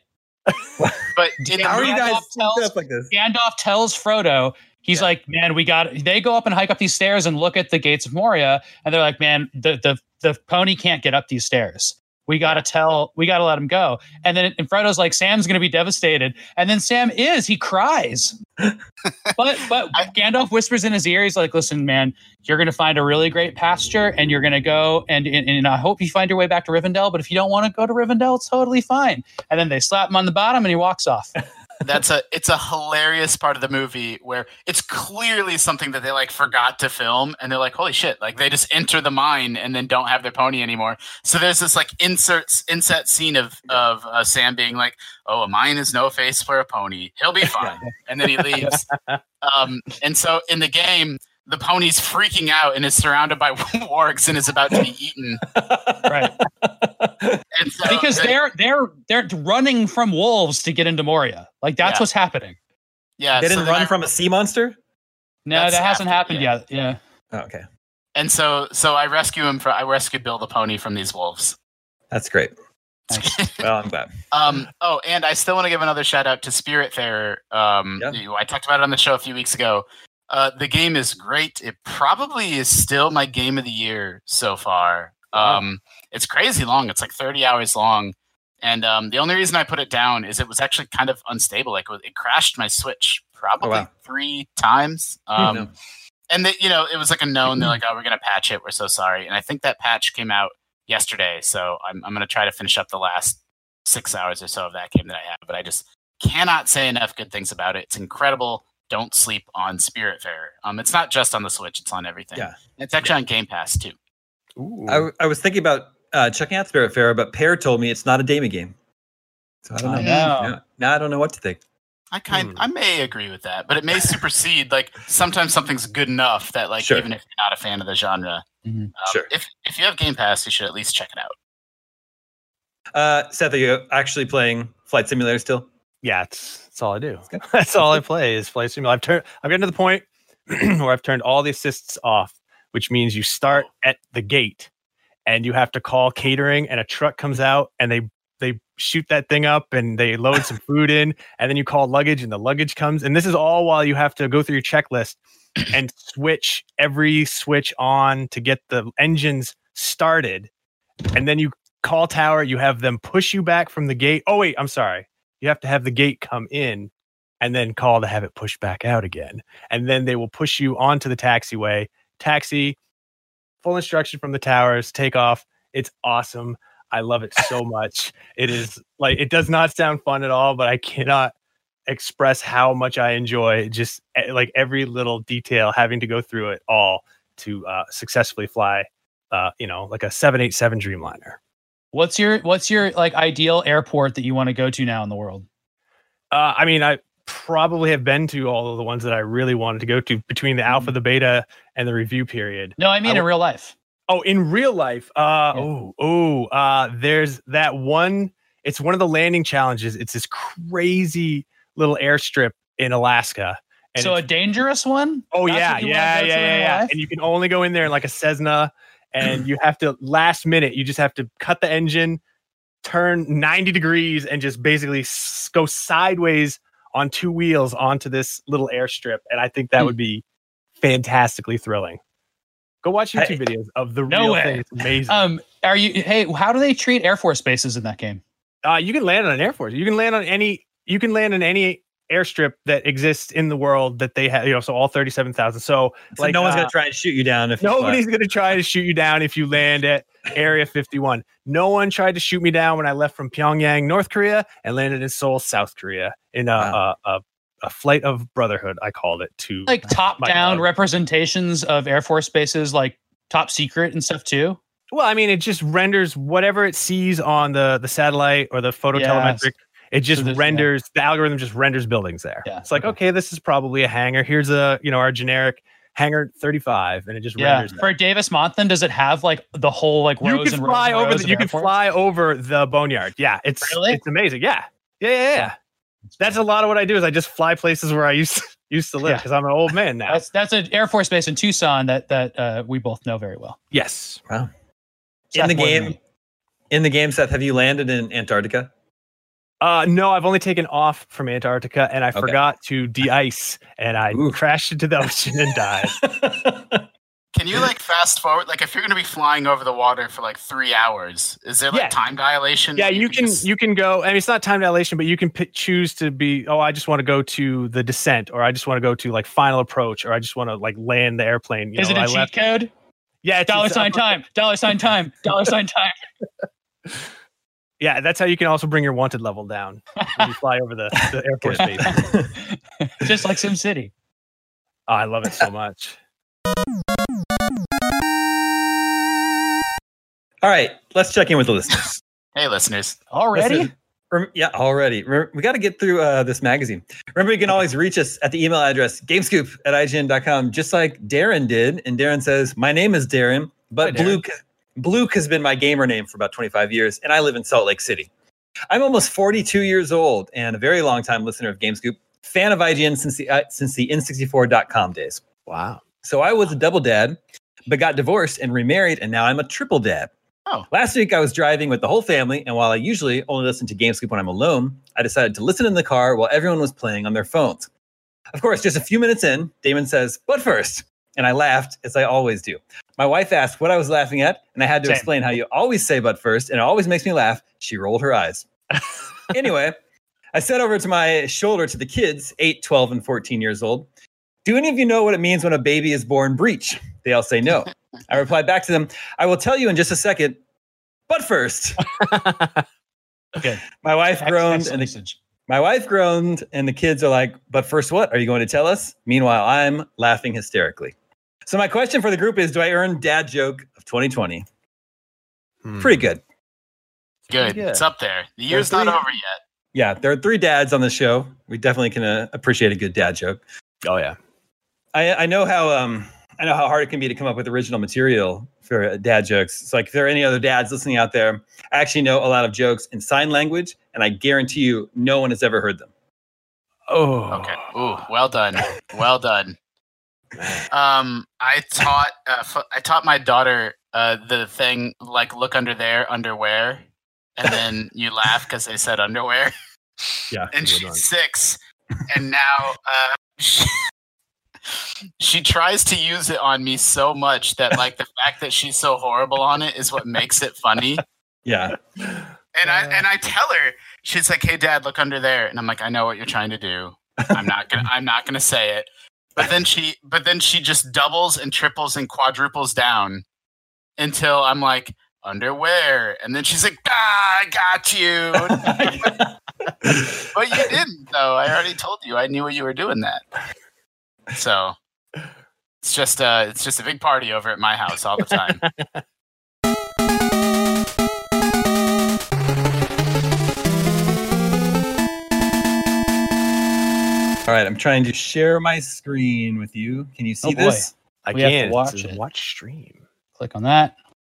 But how are you guys up like this? Gandalf tells Frodo, he's like, man, they go up and hike up these stairs and look at the gates of Moria, and they're like, man, the pony can't get up these stairs. We got to let him go. And then Frodo's like, Sam's going to be devastated. And then Sam he cries. but Gandalf whispers in his ear, he's like, listen, man, you're going to find a really great pasture, and you're going to go, and I hope you find your way back to Rivendell. But if you don't want to go to Rivendell, it's totally fine. And then they slap him on the bottom and he walks off. It's a hilarious part of the movie where it's clearly something that they like forgot to film, and they're like, holy shit, like they just enter the mine and then don't have their pony anymore. So there's this like inset scene of Sam being like, oh, a mine is no face for a pony, he'll be fine. And then he leaves. And so in the game, the pony's freaking out and is surrounded by wargs and is about to be eaten. Right. And so because they're running from wolves to get into Moria. Like that's what's happening. Yeah. They didn't run from a sea monster? No, that hasn't happened yet. Yeah. Oh, okay. And so I rescued Bill the pony from these wolves. That's great. Well, I'm glad. And I still want to give another shout out to Spiritfarer. I talked about it on the show a few weeks ago. The game is great. It probably is still my game of the year so far. It's crazy long. It's like 30 hours long. And the only reason I put it down is it was actually kind of unstable. Like it crashed my Switch probably 3 times. And it was like a known. They're like, oh, we're going to patch it. We're so sorry. And I think that patch came out yesterday. So I'm going to try to finish up the last 6 hours or so of that game that I have. But I just cannot say enough good things about it. It's incredible. Don't sleep on Spiritfarer. It's not just on the Switch; it's on everything. Yeah, it's actually on Game Pass too. I was thinking about checking out Spiritfarer, but Pear told me it's not a Dama game, so I don't know. Yeah. Now I don't know what to think. I may agree with that, but it may supersede. Like sometimes something's good enough that even if you're not a fan of the genre, if you have Game Pass, you should at least check it out. Seth, are you actually playing Flight Simulator still? Yeah, that's all I do. That's all I play is Flight Simulator. I've gotten to the point where I've turned all the assists off, which means you start at the gate and you have to call catering, and a truck comes out and they shoot that thing up and they load some food in, and then you call luggage and the luggage comes. And this is all while you have to go through your checklist and switch every switch on to get the engines started. And then you call tower, you have them push you back from the gate. Oh, wait, I'm sorry. You have to have the gate come in and then call to have it pushed back out again. And then they will push you onto the taxiway. Taxi, full instruction from the towers, take off. It's awesome. I love it so much. It is like, it does not sound fun at all, but I cannot express how much I enjoy just like every little detail, having to go through it all to successfully fly like a 787 Dreamliner. What's your like ideal airport that you want to go to now in the world? I mean, I probably have been to all of the ones that I really wanted to go to between the alpha, the beta, and the review period. No, I mean in real life. Oh, in real life. There's that one. It's one of the landing challenges. It's this crazy little airstrip in Alaska. And so a dangerous one? Oh, yeah. And you can only go in there in like a Cessna, and you have to last minute. You just have to cut the engine, turn 90 degrees, and just basically go sideways on two wheels onto this little airstrip. And I think that would be fantastically thrilling. Go watch YouTube videos of the real thing. It's amazing. How do they treat Air Force bases in that game? You can land on an Air Force. You can land on any airstrip that exists in the world that they have, so all 37,000. So like no one's going to try and shoot you down. Nobody's going to try to shoot you down if you land at Area 51. No one tried to shoot me down when I left from Pyongyang, North Korea, and landed in Seoul, South Korea in a flight of brotherhood, I called it, to like top-down representations of Air Force bases, like top secret and stuff too. Well, I mean, it just renders whatever it sees on the satellite or the phototelemetric. It just renders, the algorithm just renders buildings there. Yeah. It's like, okay, this is probably a hangar. Here's our generic hangar 35, and it just renders. For Davis Monthan, does it have like the whole like rows and rows? You can fly over the boneyard. Yeah, it's amazing. Yeah. That's a lot of what I do. Is I just fly places where I used to live because I'm an old man now. That's an Air Force base in Tucson that we both know very well. Yes. Wow. In the game, Seth, have you landed in Antarctica? No, I've only taken off from Antarctica, and I forgot to de-ice, and I crashed into the ocean and died. Can you like fast forward? Like if you're going to be flying over the water for like 3 hours, is there like time dilation? Yeah, you can go. I mean, it's not time dilation, but you can choose to be. Oh, I just want to go to the descent, or I just want to go to like final approach, or I just want to like land the airplane. Is it a cheat code? Yeah, $sign time. $sign time. $sign time. Yeah, that's how you can also bring your wanted level down when you fly over the Air Force base. Just like SimCity. Oh, I love it so much. All right, let's check in with the listeners. Hey, listeners. Already? Already. We got to get through this magazine. Remember, you can always reach us at the email address gamescoop@ign.com, just like Darren did. And Darren says, my name is Darren, but Bluke has been my gamer name for about 25 years, and I live in Salt Lake City. I'm almost 42 years old and a very long time listener of GameScoop, fan of IGN since the N64.com days. Wow. So I was a double dad, but got divorced and remarried, and now I'm a triple dad. Oh. Last week I was driving with the whole family, and while I usually only listen to GameScoop when I'm alone, I decided to listen in the car while everyone was playing on their phones. Of course, just a few minutes in, Damon says, "But first," and I laughed, as I always do. My wife asked what I was laughing at, and I had to explain how you always say "but first," and it always makes me laugh. She rolled her eyes. Anyway, I said over to my shoulder to the kids, 8, 12, and 14 years old, "Do any of you know what it means when a baby is born breech?" They all say no. I replied back to them, "I will tell you in just a second, but first." Good. My wife groaned, and the kids are like, "But first what? Are you going to tell us?" Meanwhile, I'm laughing hysterically. So my question for the group is, do I earn dad joke of 2020? Pretty good. Good. It's up there. The year's not over yet. Yeah, there are 3 dads on the show. We definitely can appreciate a good dad joke. Oh yeah. I know how hard it can be to come up with original material for dad jokes. So like if there are any other dads listening out there, I actually know a lot of jokes in sign language, and I guarantee you no one has ever heard them. Oh. Okay. Ooh, well done. Well done. I taught my daughter the thing like look under there, underwear, and then you laugh because they said underwear. Yeah. And she's 6, and now she tries to use it on me so much that like the fact that she's so horrible on it is what makes it funny. Yeah. And I tell her, she's like, "Hey Dad, look under there." And I'm like, "I know what you're trying to do. I'm not gonna say it." But then she just doubles and triples and quadruples down until I'm like, "Underwear." And then she's like, "I got you." But you didn't, though. I already told you. I knew you were doing that. So it's just a big party over at my house all the time. All right, I'm trying to share my screen with you. Can you see this? I We have to can watch it. Watch stream. Click on that.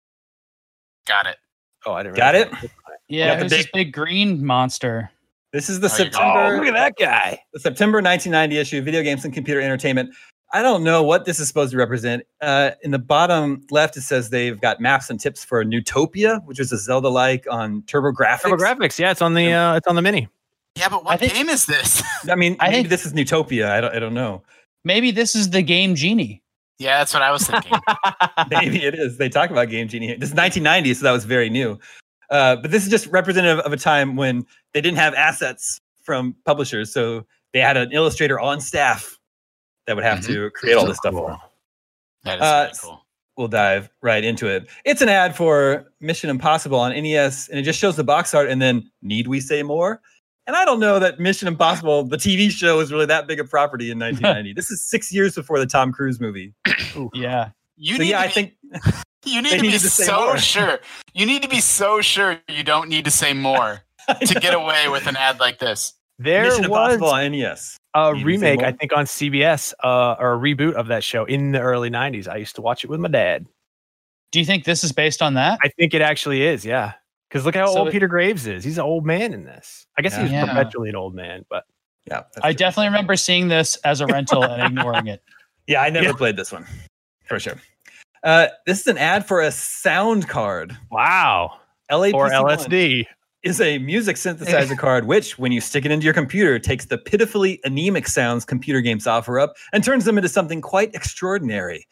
Got it. Oh, I didn't. Got it? Yeah, the who's this big green monster? This is the There you go. September. Oh, look at that guy. The September 1990 issue, Video Games and Computer Entertainment. I don't know what this is supposed to represent. In the bottom left, it says they've got maps and tips for Newtopia, which is a Zelda-like on TurboGrafx. TurboGrafx, yeah, it's on the mini. Yeah, but what game is this? I mean, I maybe think- this is Newtopia. I don't know. Maybe this is the game Genie. Yeah, that's what I was thinking. Maybe it is. They talk about Game Genie. This is 1990, so that was very new. But this is just representative of a time when they didn't have assets from publishers, so they had an illustrator on staff that would have to create all this stuff for them. That is really cool. We'll dive right into it. It's an ad for Mission Impossible on NES, and it just shows the box art, and then need we say more? And I don't know that Mission Impossible, the TV show, is really that big a property in 1990. This is 6 years before the Tom Cruise movie. Yeah. You So need yeah, to I be- think You need They to be needed to say so more. sure. You need to be so sure you don't need to say more to get away with an ad like this. There Mission was Impossible on NES. a Need to say remake, more? I think, on CBS, or a reboot of that show in the early 90s. I used to watch it with my dad. Do you think this is based on that? I think it actually is, yeah. Because look how So old it- Peter Graves is. He's an old man in this. I guess he was Yeah. perpetually an old man, but Yeah, that's I it. definitely remember seeing this as a rental and ignoring it. Yeah, I never Yeah. played this one for sure. This is an ad for a sound card. wow. LAPC1 Or LSD. is a music synthesizer card, which, when you stick it into your computer, takes the pitifully anemic sounds computer games offer up and turns them into something quite extraordinary.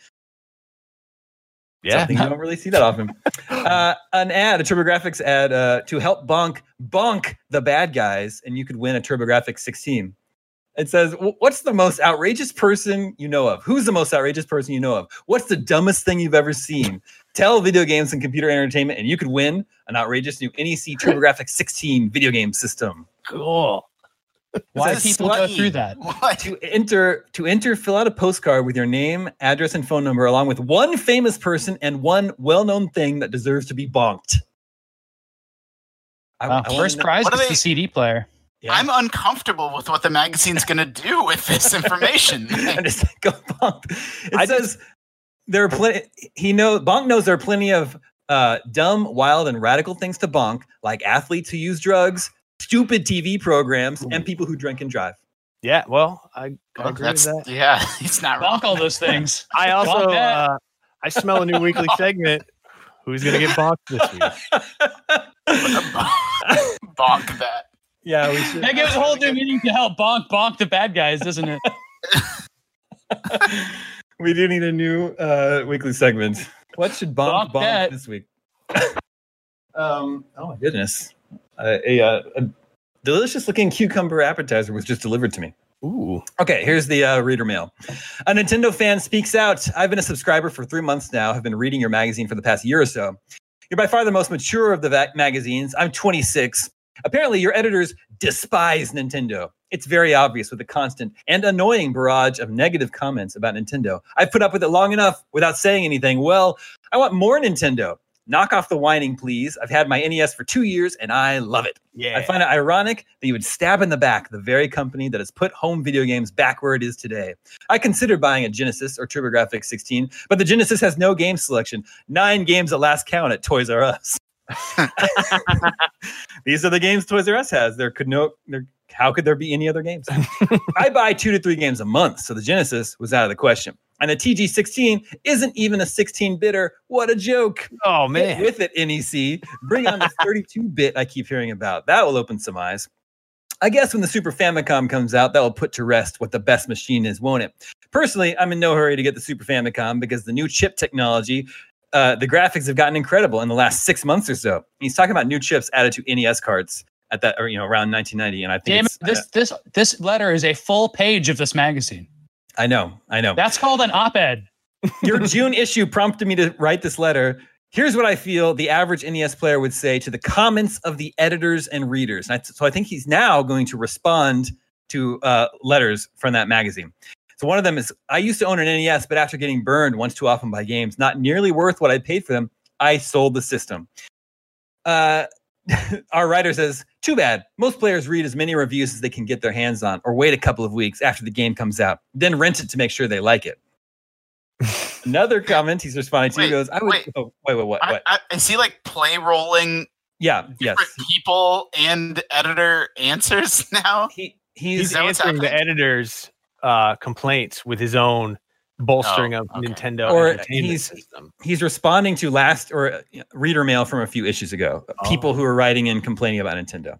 Yeah. Something you don't really see that often. An ad, a TurboGrafx ad, to help bonk the bad guys, and you could win a TurboGrafx 16. It says, what's the most outrageous person you know of? Who's the most outrageous person you know of? What's the dumbest thing you've ever seen? Tell Video Games and Computer Entertainment, and you could win an outrageous new NEC TurboGrafx 16 video game system. Cool. Why do It's a people go slutty- through that? What? To enter, fill out a postcard with your name, address, and phone number, along with one famous person and one well-known thing that deserves to be bonked. I wanna First know- prize What is are the they- CD player. Yeah. I'm uncomfortable with what the magazine's going to do with this information. I just go bonk. It I says there are plenty. Bonk knows there are plenty of dumb, wild, and radical things to bonk, like athletes who use drugs, stupid TV programs, and people who drink and drive. Yeah, well, I Well, agree with that. yeah, it's not wrong. Bonk all those things. I also, Bonk that. I smell a new weekly segment. Who's going to get bonked this week? Bonk that. Yeah, we should. That gives a whole new meaning to help bonk the bad guys, doesn't it? We do need a new weekly segment. What should bonk Bonk that. this week? Oh my goodness! A delicious looking cucumber appetizer was just delivered to me. Ooh. Okay, here's the reader mail. A Nintendo fan speaks out. I've been a subscriber for 3 months now. Have been reading your magazine for the past year or so. You're by far the most mature of the magazines. I'm 26. Apparently, your editors despise Nintendo. It's very obvious with the constant and annoying barrage of negative comments about Nintendo. I've put up with it long enough without saying anything. Well, I want more Nintendo. Knock off the whining, please. I've had my NES for 2 years, and I love it. Yeah. I find it ironic that you would stab in the back the very company that has put home video games back where it is today. I considered buying a Genesis or TurboGrafx 16, but the Genesis has no game selection. 9 games at last count at Toys R Us. These are the games Toys R Us has. How could there be any other games? I buy 2 to 3 games a month, so the Genesis was out of the question. And the TG16 isn't even a 16-bitter. What a joke. Oh, Get man. with it, NEC. Bring on the 32-bit I keep hearing about. That will open some eyes. I guess when the Super Famicom comes out, that will put to rest what the best machine is, won't it? Personally, I'm in no hurry to get the Super Famicom because the new chip technology, the graphics have gotten incredible in the last 6 months or so. He's talking about new chips added to NES cards at that, or around 1990, and I think Damn it, this letter is a full page of this magazine. I know. That's called an op-ed. Your June issue prompted me to write this letter. Here's what I feel the average NES player would say to the comments of the editors and readers. So I think he's now going to respond to letters from that magazine. So one of them is, I used to own an NES, but after getting burned once too often by games, not nearly worth what I paid for them, I sold the system. Our writer says, too bad. Most players read as many reviews as they can get their hands on or wait a couple of weeks after the game comes out, then rent it to make sure they like it. Another comment he's responding to goes, what? Is he like play rolling yes. people and editor answers now? He's answering the editor's complaints with his own bolstering of Nintendo entertainment system. He's responding to reader mail from a few issues ago. People who are writing in complaining about Nintendo.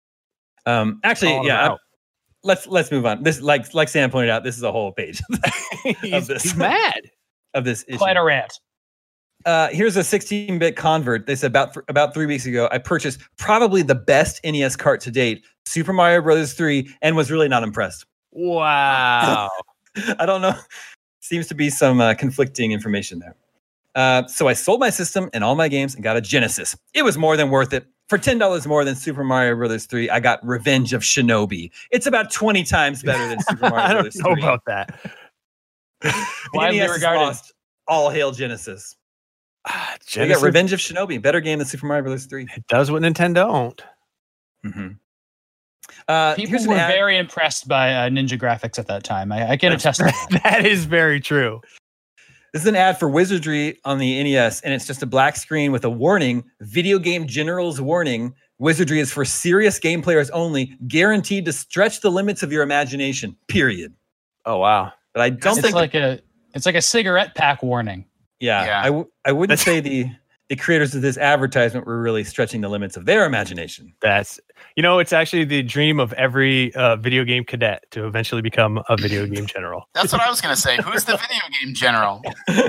Let's move on. This, like Sam pointed out, this is a whole page of this. He's mad of this issue. Quite a rant. Here's a 16-bit convert. They said about 3 weeks ago, I purchased probably the best NES cart to date, Super Mario Bros. 3, and was really not impressed. Wow. I don't know. Seems to be some conflicting information there. So I sold my system and all my games and got a Genesis. It was more than worth it. For $10 more than Super Mario Bros. 3, I got Revenge of Shinobi. It's about 20 times better than Super Mario Bros. 3. I don't know about that. Widely regarded. Lost. All hail Genesis. We got Revenge of Shinobi. Better game than Super Mario Bros. 3. It does what Nintendo don't. Mm-hmm. People were very impressed by Ninja graphics at that time. I can attest to that. That is very true. This is an ad for Wizardry on the NES, and it's just a black screen with a warning, Video Game General's warning. Wizardry is for serious game players only, guaranteed to stretch the limits of your imagination, period. Oh, wow. But I don't think... It's like a cigarette pack warning. Yeah. I wouldn't say the creators of this advertisement were really stretching the limits of their imagination. It's actually the dream of every video game cadet to eventually become a video game general. That's what I was going to say. Who's the video game general?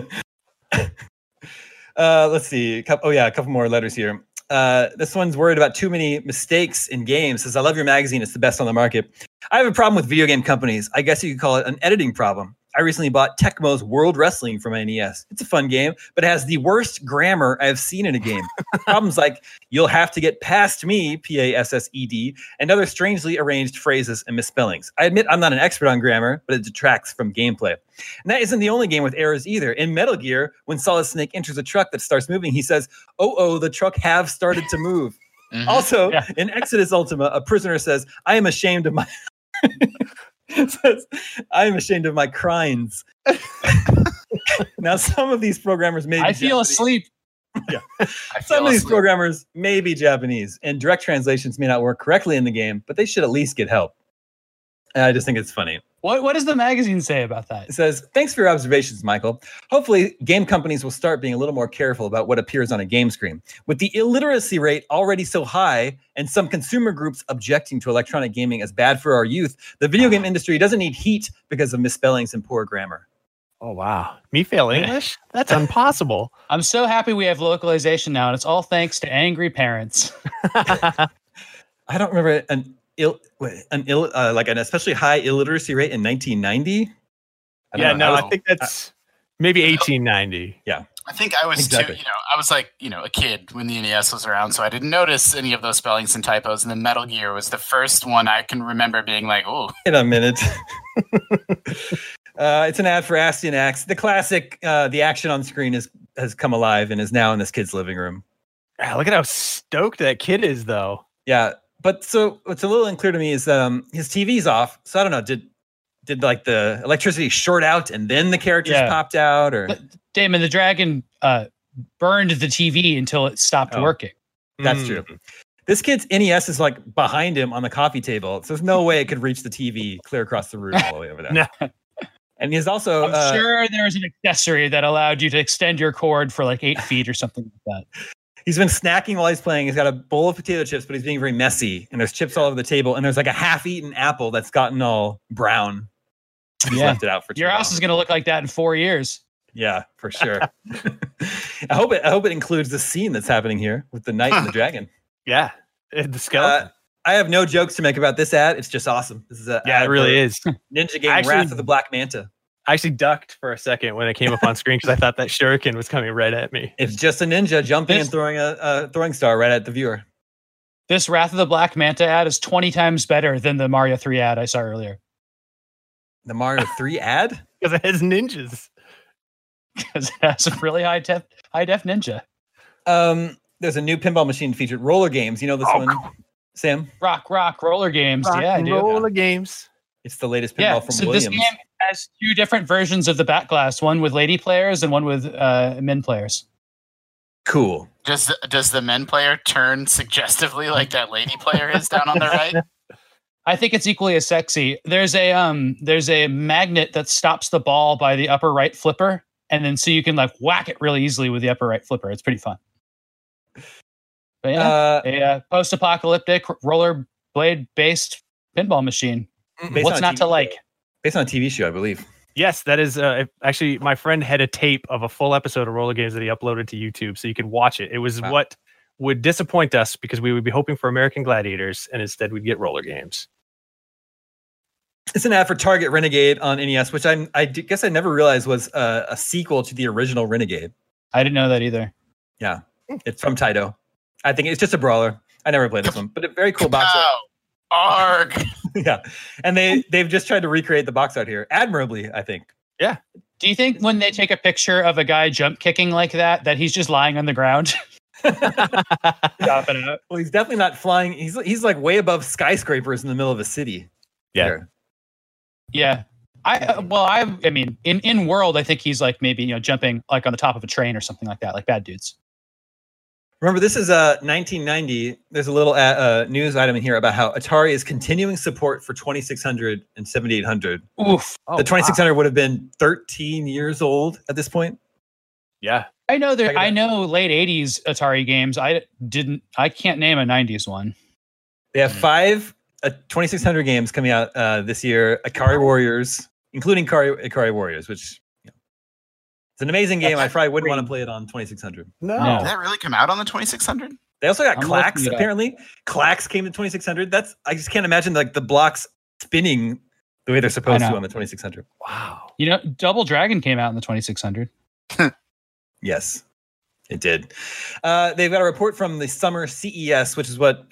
Let's see. A couple more letters here. This one's worried about too many mistakes in games. Says, I love your magazine. It's the best on the market. I have a problem with video game companies. I guess you could call it an editing problem. I recently bought Tecmo's World Wrestling for my NES. It's a fun game, but it has the worst grammar I've seen in a game. Problems like, you'll have to get past me, P-A-S-S-E-D, and other strangely arranged phrases and misspellings. I admit I'm not an expert on grammar, but it detracts from gameplay. And that isn't the only game with errors either. In Metal Gear, when Solid Snake enters a truck that starts moving, he says, the truck have started to move. Mm-hmm. Also, in Exodus Ultima, a prisoner says, I am ashamed of my... says, I am ashamed of my crimes. Now, some of these programmers may be I feel Japanese. Asleep. Yeah. Some of these programmers may be Japanese, and direct translations may not work correctly in the game, but they should at least get help. And I just think it's funny. What does the magazine say about that? It says, thanks for your observations, Michael. Hopefully, game companies will start being a little more careful about what appears on a game screen. With the illiteracy rate already so high and some consumer groups objecting to electronic gaming as bad for our youth, the video game industry doesn't need heat because of misspellings and poor grammar. Oh, wow. Me fail English? That's impossible. I'm so happy we have localization now, and it's all thanks to angry parents. I don't remember an especially high illiteracy rate in 1990. I think that's maybe 1890. Yeah. I think I was too, I was like, a kid when the NES was around, so I didn't notice any of those spellings and typos. And then Metal Gear was the first one I can remember being like, oh. Wait a minute. It's an ad for Astion Axe. The classic, the action on screen has come alive and is now in this kid's living room. Look at how stoked that kid is, though. Yeah. But so what's a little unclear to me is his TV's off. So I don't know. Did like the electricity short out and then the characters popped out, or Damon the Dragon burned the TV until it stopped working. That's true. This kid's NES is like behind him on the coffee table. So there's no way it could reach the TV clear across the room all the way over there. No. And he's also I'm sure there was an accessory that allowed you to extend your cord for like 8 feet or something like that. He's been snacking while he's playing. He's got a bowl of potato chips, but he's being very messy. And there's chips all over the table. And there's like a half-eaten apple that's gotten all brown. He's left it out for your house is going to look like that in 4 years. Yeah, for sure. I hope it includes the scene that's happening here with the knight and the dragon. Yeah, the skeleton. I have no jokes to make about this ad. It's just awesome. This is it really is. Ninja game Wrath of the Black Manta. I actually ducked for a second when it came up on screen because I thought that shuriken was coming right at me. It's just a ninja jumping and throwing a throwing star right at the viewer. This Wrath of the Black Manta ad is 20 times better than the Mario 3 ad I saw earlier. The Mario 3 ad? Because it has ninjas. Because it has a really high def ninja. there's a new pinball machine featured roller games. You know this one, Sam? Rock roller games. Rock yeah, I do. roller games. It's the latest pinball from so Williams. this game has two different versions of the Backglass, one with lady players and one with men players. Cool. Does the men player turn suggestively like that lady player is down on the right? I think it's equally as sexy. There's a magnet that stops the ball by the upper right flipper, and then so you can like whack it really easily with the upper right flipper. It's pretty fun. But yeah, a post-apocalyptic rollerblade based pinball machine. What's not to like? Based on a TV show, I believe. Yes, that is actually my friend had a tape of a full episode of roller games that he uploaded to YouTube, so you could watch it. It was what would disappoint us because we would be hoping for American Gladiators, and instead we'd get roller games. It's an ad for Target Renegade on NES, which I guess I never realized was a sequel to the original Renegade. I didn't know that either. Yeah, it's from Taito. I think it's just a brawler. I never played this one, but a very cool box art. Arg. Yeah, and they've just tried to recreate the box art here admirably, I think. Yeah. Do you think when they take a picture of a guy jump kicking like that he's just lying on the ground? Stopping out. Well, he's definitely not flying. He's like way above skyscrapers in the middle of a city. Yeah. There. Yeah. I mean, in world, I think he's like maybe, jumping like on the top of a train or something like that, like Bad Dudes. Remember, this is 1990. There's a little news item in here about how Atari is continuing support for 2600 and 7800. Oof. The 2600 would have been 13 years old at this point. Yeah. I know late 80s Atari games. I can't name a 90s one. They have 5 2600 games coming out this year. Ikari Warriors, including Ikari Warriors, which it's an amazing game. I probably wouldn't want to play it on 2600. No. Did that really come out on the 2600? They also got I'm Clax, looking it up. apparently. Clax came to 2600. I just can't imagine like the blocks spinning the way they're supposed to on the 2600. Wow. Double Dragon came out in the 2600. Yes, it did. They've got a report from the summer CES, which is what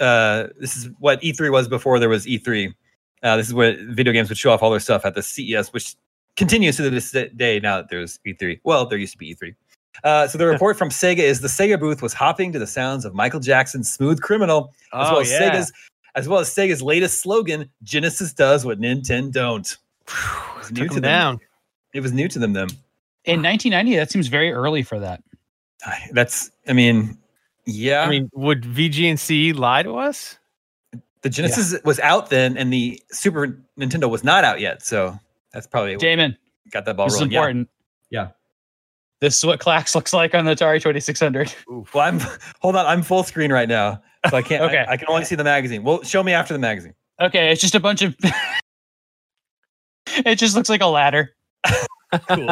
E3 was before there was E3. This is where video games would show off all their stuff at the CES, which continues to this day now that there's E3. Well, there used to be E3. So the report from Sega is the Sega booth was hopping to the sounds of Michael Jackson's Smooth Criminal, as well as Sega's latest slogan, Genesis does what Nintendo don't. Took them down. It was new to them then. In 1990, that seems very early for that. Yeah. Would VG&C lie to us? The Genesis was out then, and the Super Nintendo was not out yet. So that's probably Damon, got that ball this rolling. is important. Yeah. This is what Clax looks like on the Atari 2600. Well, hold on. I'm full screen right now, so I can't. Okay. I can only see the magazine. Well, show me after the magazine. Okay, it's just a bunch of. It just looks like a ladder. Cool.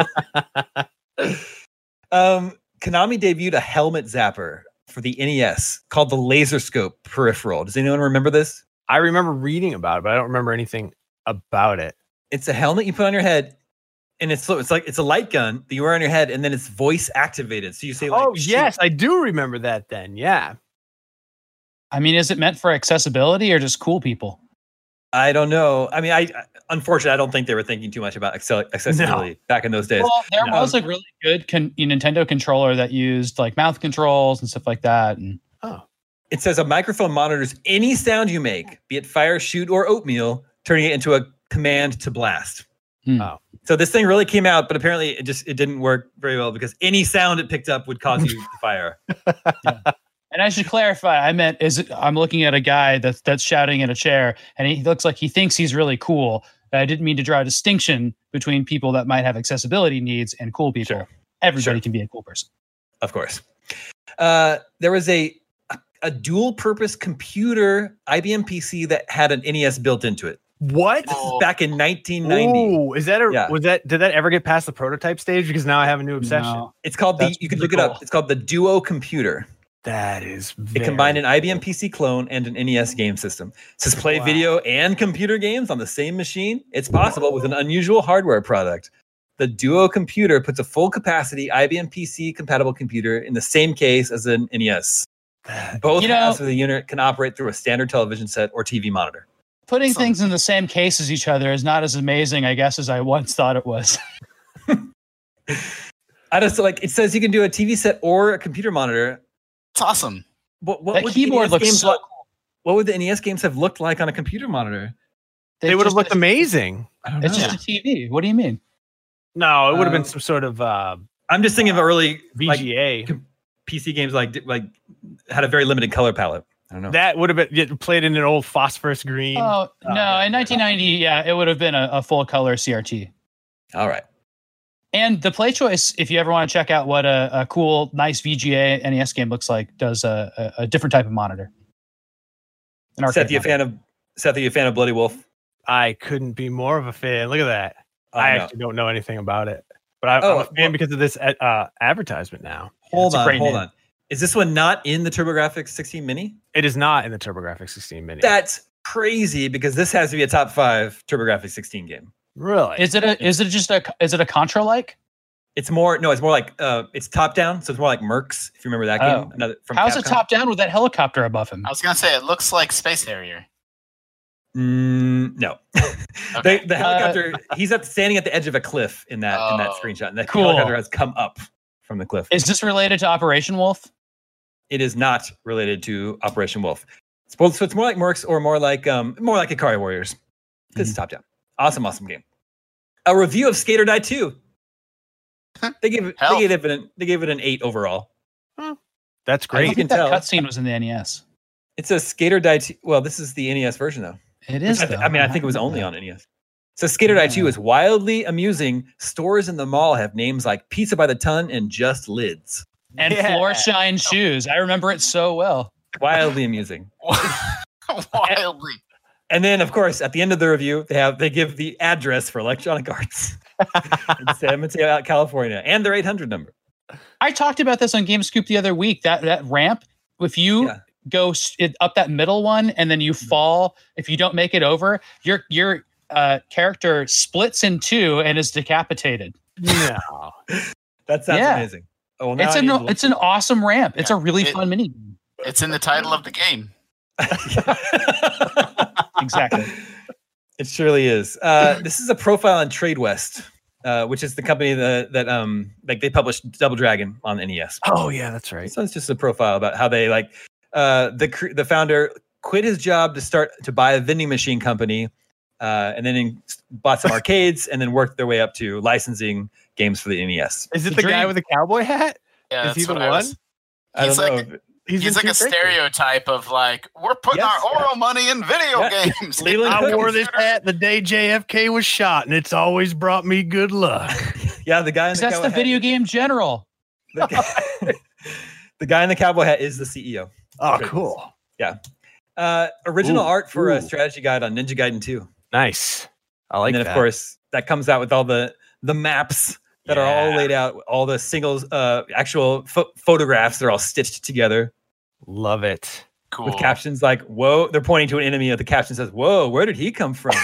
Konami debuted a helmet zapper for the NES called the Laser Scope Peripheral. Does anyone remember this? I remember reading about it, but I don't remember anything about it. It's a helmet you put on your head, and it's a light gun that you wear on your head, and then it's voice activated. So you say, like, yes, I do remember that then. Yeah. I mean, is it meant for accessibility or just cool people? I don't know. I mean, unfortunately, I don't think they were thinking too much about accessibility back in those days. Well, there was a really good Nintendo controller that used like mouth controls and stuff like that. And it says a microphone monitors any sound you make, be it fire, shoot, or oatmeal, turning it into a command to blast. Oh. So this thing really came out, but apparently it didn't work very well because any sound it picked up would cause you to fire. Yeah. And I should clarify, I'm looking at a guy that's shouting in a chair, and he looks like he thinks he's really cool. I didn't mean to draw a distinction between people that might have accessibility needs and cool people. Sure. Everybody can be a cool person. Of course. There was a dual-purpose computer IBM PC that had an NES built into it. What? This is back in 1990. Oh, did that ever get past the prototype stage? Because now I have a new obsession. No. It's called you can look it up. It's called the Duo Computer. That is It combined an IBM PC clone and an NES game system. It says play video and computer games on the same machine. It's possible with an unusual hardware product. The Duo Computer puts a full capacity IBM PC compatible computer in the same case as an NES. Both halves of the unit can operate through a standard television set or TV monitor. Putting things in the same case as each other is not as amazing, I guess, as I once thought it was. It says you can do a TV set or a computer monitor. It's awesome. What That would keyboard the NES looks games so look- cool. What would the NES games have looked like on a computer monitor? They would have just- looked amazing. I don't know. It's just a TV. What do you mean? No, it would have been Um, some sort of I'm just thinking of early like, VGA. PC games like had a very limited color palette. I don't know. That would have been played in an old phosphorus green. Oh no! yeah. In 1990, yeah, it would have been a full color CRT. All right. And the Play Choice, if you ever want to check out what a cool, nice VGA NES game looks like, does a different type of monitor. An Seth, arcade you monitor. are you a fan of Bloody Wolf? I couldn't be more of a fan. Look at that. Oh, I no. actually don't know anything about it, but I'm Oh, a fan well- because of this advertisement now. Hold it's a on, great hold name. on. Is this one not in the TurboGrafx 16 Mini? It is not in the TurboGrafx 16 Mini. That's crazy because this has to be a top 5 TurboGrafx 16 game. really? Is it a Contra like? It's more like it's top down, so it's more like Mercs. If you remember that game, Oh. another from How's it Capcom. top down with that helicopter above him? I was gonna say it looks like Space Harrier. No, Okay. the helicopter. He's standing at the edge of a cliff in that Oh. screenshot, and that Cool. helicopter has come up from the cliff. Is this related to Operation Wolf? It is not related to Operation Wolf. So it's more like Mercs or more like Ikari Warriors. This is top down. Awesome game. A review of Skater Die 2. They gave it an 8 overall. That's I great. you think can that tell. cutscene was in the NES. It's a Skater Die 2. Well, this is the NES version though. It is. Which though. I think it was only on NES. So Skater Die 2 is wildly amusing. Stores in the mall have names like Pizza by the Ton and Just Lids. And Yeah. floor shine shoes. I remember it so well. Wildly amusing. Wildly. And then, of course, at the end of the review, they give the address for Electronic Arts in San Mateo, California, and their 800 number. I talked about this on GameScoop the other week. That ramp, if you Yeah. go up that middle one and then you fall, if you don't make it over, your character splits in two and is decapitated. No. That sounds Yeah. amazing. Oh, well, now I need to It's an awesome ramp. It's a Yeah. really It- fun mini. It's in the title of the game. Exactly. It surely is. This is a profile on TradeWest, which is the company that they published Double Dragon on NES. Oh yeah, that's right. So it's just a profile about how they the founder quit his job to buy a vending machine company, and then bought some arcades, and then worked their way up to licensing games for the NES. Is it The the guy dream. with the cowboy hat? Yeah, Is he that's the what I one? was- I He's don't like know. He's in like Two a Breakers. stereotype of like, we're putting Yes, our oil money in video Yeah. games. Leland I Cookies. wore this hat the day JFK was shot, and it's always brought me good luck. Yeah, the guy in the That's cowboy the video game general. hat. The guy in the cowboy hat is the CEO. Oh, Great. cool. Original Ooh, art for a ooh. strategy guide on Ninja Gaiden 2. Nice. I like And then, that. of course, that comes out with all the maps that are all Yeah. laid out, all the singles, actual photographs. They're all stitched together Love it. Cool. with captions like, whoa, they're pointing to an enemy. The caption says, whoa, where did he come from?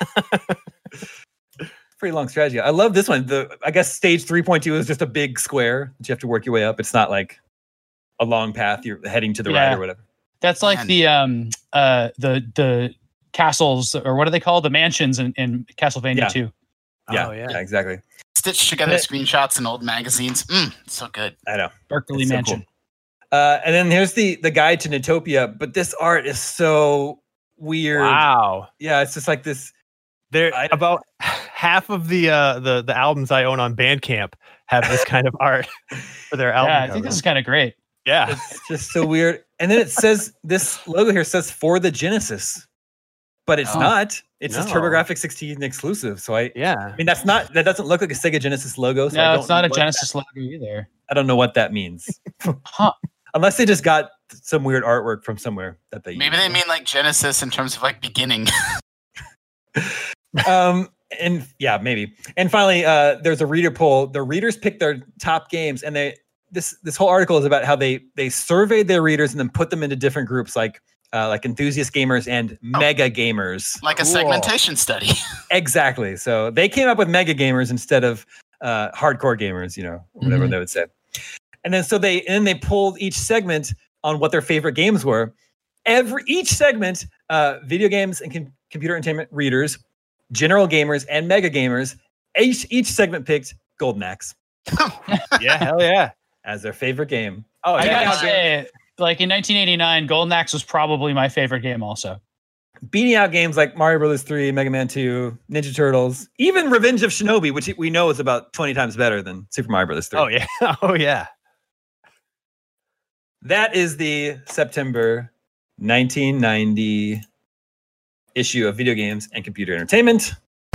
Pretty long strategy. I love this one. I guess stage 3.2 is just a big square that you have to work your way up. It's not like a long path. You're heading to the right Yeah. or whatever. That's like Man. the castles, or what are they called? The mansions in Castlevania Yeah. 2. Yeah, Oh, yeah. exactly. Stitched together screenshots in old magazines. So good. I know. Berkeley It's so Mansion. cool. And then here's the guide to Nutopia, but this art is so weird. Wow. Yeah, it's just like this. There I- about half of the albums I own on Bandcamp have this kind of art for their album. Yeah, I think covers. this is kind of great. Yeah. It's just so weird. And then it says this logo here says for the Genesis, but it's Oh. not. It's just No. TurboGrafx 16 exclusive. So I Yeah. mean, that doesn't look like a Sega Genesis logo. So I No, don't it's not know a what Genesis logo either. I don't know what that means. Huh. Unless they just got some weird artwork from somewhere that they Maybe used. they mean like Genesis in terms of like beginning. And yeah, maybe. And finally, there's a reader poll. The readers pick their top games, and this whole article is about how they surveyed their readers and then put them into different groups like enthusiast gamers and mega gamers. Like a Cool. segmentation study. Exactly. So they came up with mega gamers instead of hardcore gamers, whatever Mhm. they would say. And then they pulled each segment on what their favorite games were. Each segment, video games and computer entertainment readers, general gamers, and mega gamers, each segment picked Golden Axe Yeah. Hell yeah. as their favorite game. Oh I yeah. gotta say, like in 1989, Golden Axe was probably my favorite game also. Beating out games like Mario Brothers 3, Mega Man 2, Ninja Turtles, even Revenge of Shinobi, which we know is about 20 times better than Super Mario Brothers 3. Oh, yeah. Oh, yeah. That is the September 1990 issue of Video Games and Computer Entertainment.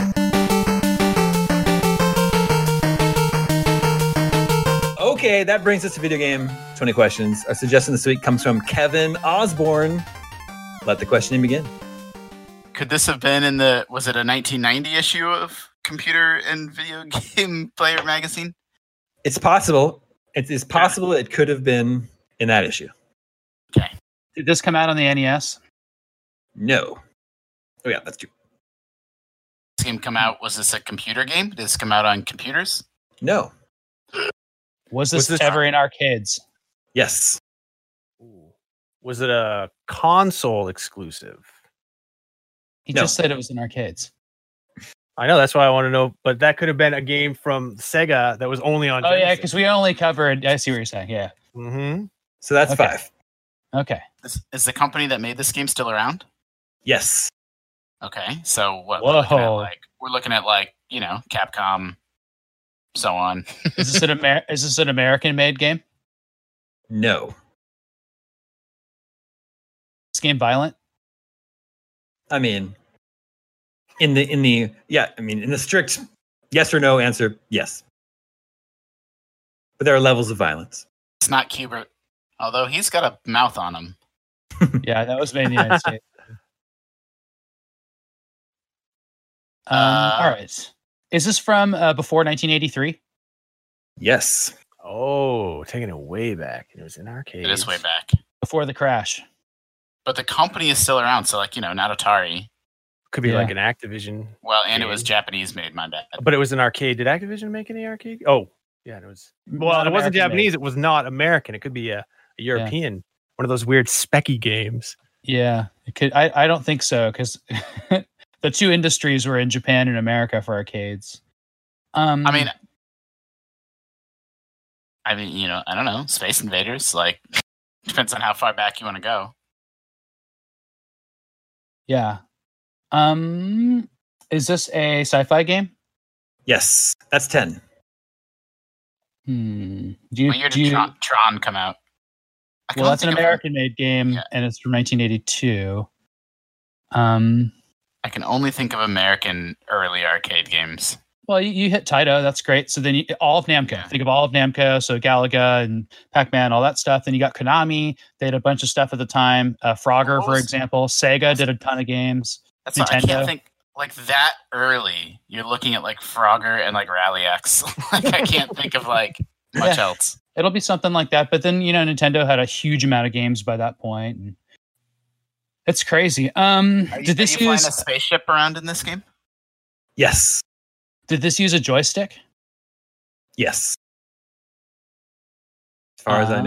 Okay, that brings us to Video Game 20 Questions. Our suggestion this week comes from Kevin Osborne. Let the questioning begin. Could this have been was it a 1990 issue of Computer and Video Game Player magazine? It's possible. It is possible it could have been in that issue. Okay. Did this come out on the NES? No. Oh, yeah, that's true. This game come out, was this a computer game? Did this come out on computers? No. Was this ever in arcades? Yes. Was it a console exclusive? He just said it was in arcades. I know, that's why I want to know, but that could have been a game from Sega that was only on Genesis. Genesis. Yeah, because we only covered, I see what you're saying, yeah. Mm-hmm. So that's 5. Okay. Is the company that made this game still around? Yes. Okay, so what Whoa. we're looking at Capcom, so on. Is this an American-made game? No. Is this game violent? I mean, in the strict yes or no answer, yes. But there are levels of violence. It's not Qbert, although he's got a mouth on him. Yeah, that was made in the United States. All right. Is this from before 1983? Yes. Oh, taking it way back. It was in arcades. It is way back. Before the crash. But the company is still around, so not Atari. Could be like an Activision. Well, and game. It was Japanese made, my bad. But it was an arcade. Did Activision make any arcade? Oh, yeah, it was. Well, Not it wasn't American Japanese. made. It was not American. It could be a European. One of those weird specky games. Yeah, it could. I don't think so, because the two industries were in Japan and America for arcades. I mean, I don't know. Space Invaders, depends on how far back you want to go. Yeah. Is this a sci-fi game? Yes. That's 10. Do What year did Tron come out? Well, that's an American-made game, and it's from 1982. I can only think of American early arcade games. Well, you hit Taito. That's great. So then all of Namco. Yeah. Think of all of Namco. So Galaga and Pac-Man, all that stuff. Then you got Konami. They had a bunch of stuff at the time. Frogger, for example. Sega did a ton of games. That's why I can't think that early. You're looking at Frogger and Rally X. I can't think of much else. It'll be something like that. But then Nintendo had a huge amount of games by that point. And it's crazy. Did this use a spaceship around in this game? Yes. Did this use a joystick? Yes. As far as I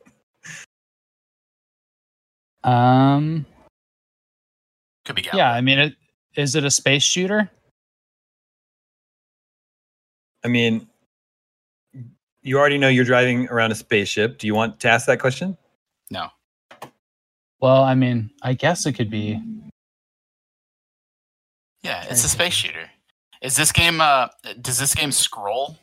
know. Could be Galaga. Yeah, I mean, is it a space shooter? I mean, you already know you're driving around a spaceship. Do you want to ask that question? No. Well, I mean, I guess it could be. Yeah, it's a space shooter. Is this game? Does this game scroll?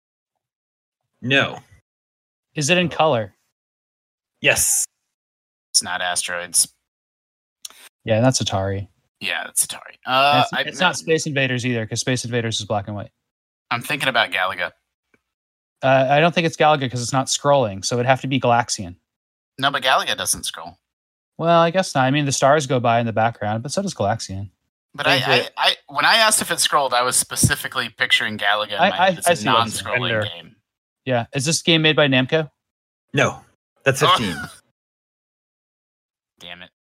No. Is it in color? Yes. It's not Asteroids. Yeah, that's Atari. Yeah, it's Atari. It's not Space Invaders either, because Space Invaders is black and white. I'm thinking about Galaga. I don't think it's Galaga because it's not scrolling, so it'd have to be Galaxian. No, but Galaga doesn't scroll. Well, I guess not. I mean, the stars go by in the background, but so does Galaxian. But I when I asked if it scrolled, I was specifically picturing Galaga in my head. It's I a see non-scrolling game. Yeah. Is this game made by Namco? No. That's 15. Damn it.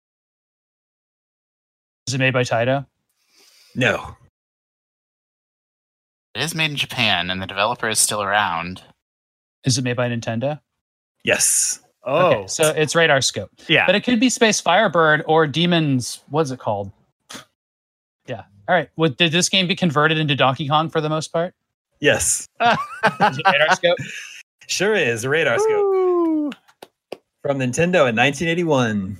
Is it made by Taito? No. It is made in Japan, and the developer is still around. Is it made by Nintendo? Yes. Oh. Okay, so it's Radar Scope. Yeah. But it could be Space Firebird or Demons. What's it called? Yeah. All right. Did this game be converted into Donkey Kong for the most part? Yes. Is it Radar Scope? Sure is. Radar Scope. Woo. From Nintendo in 1981.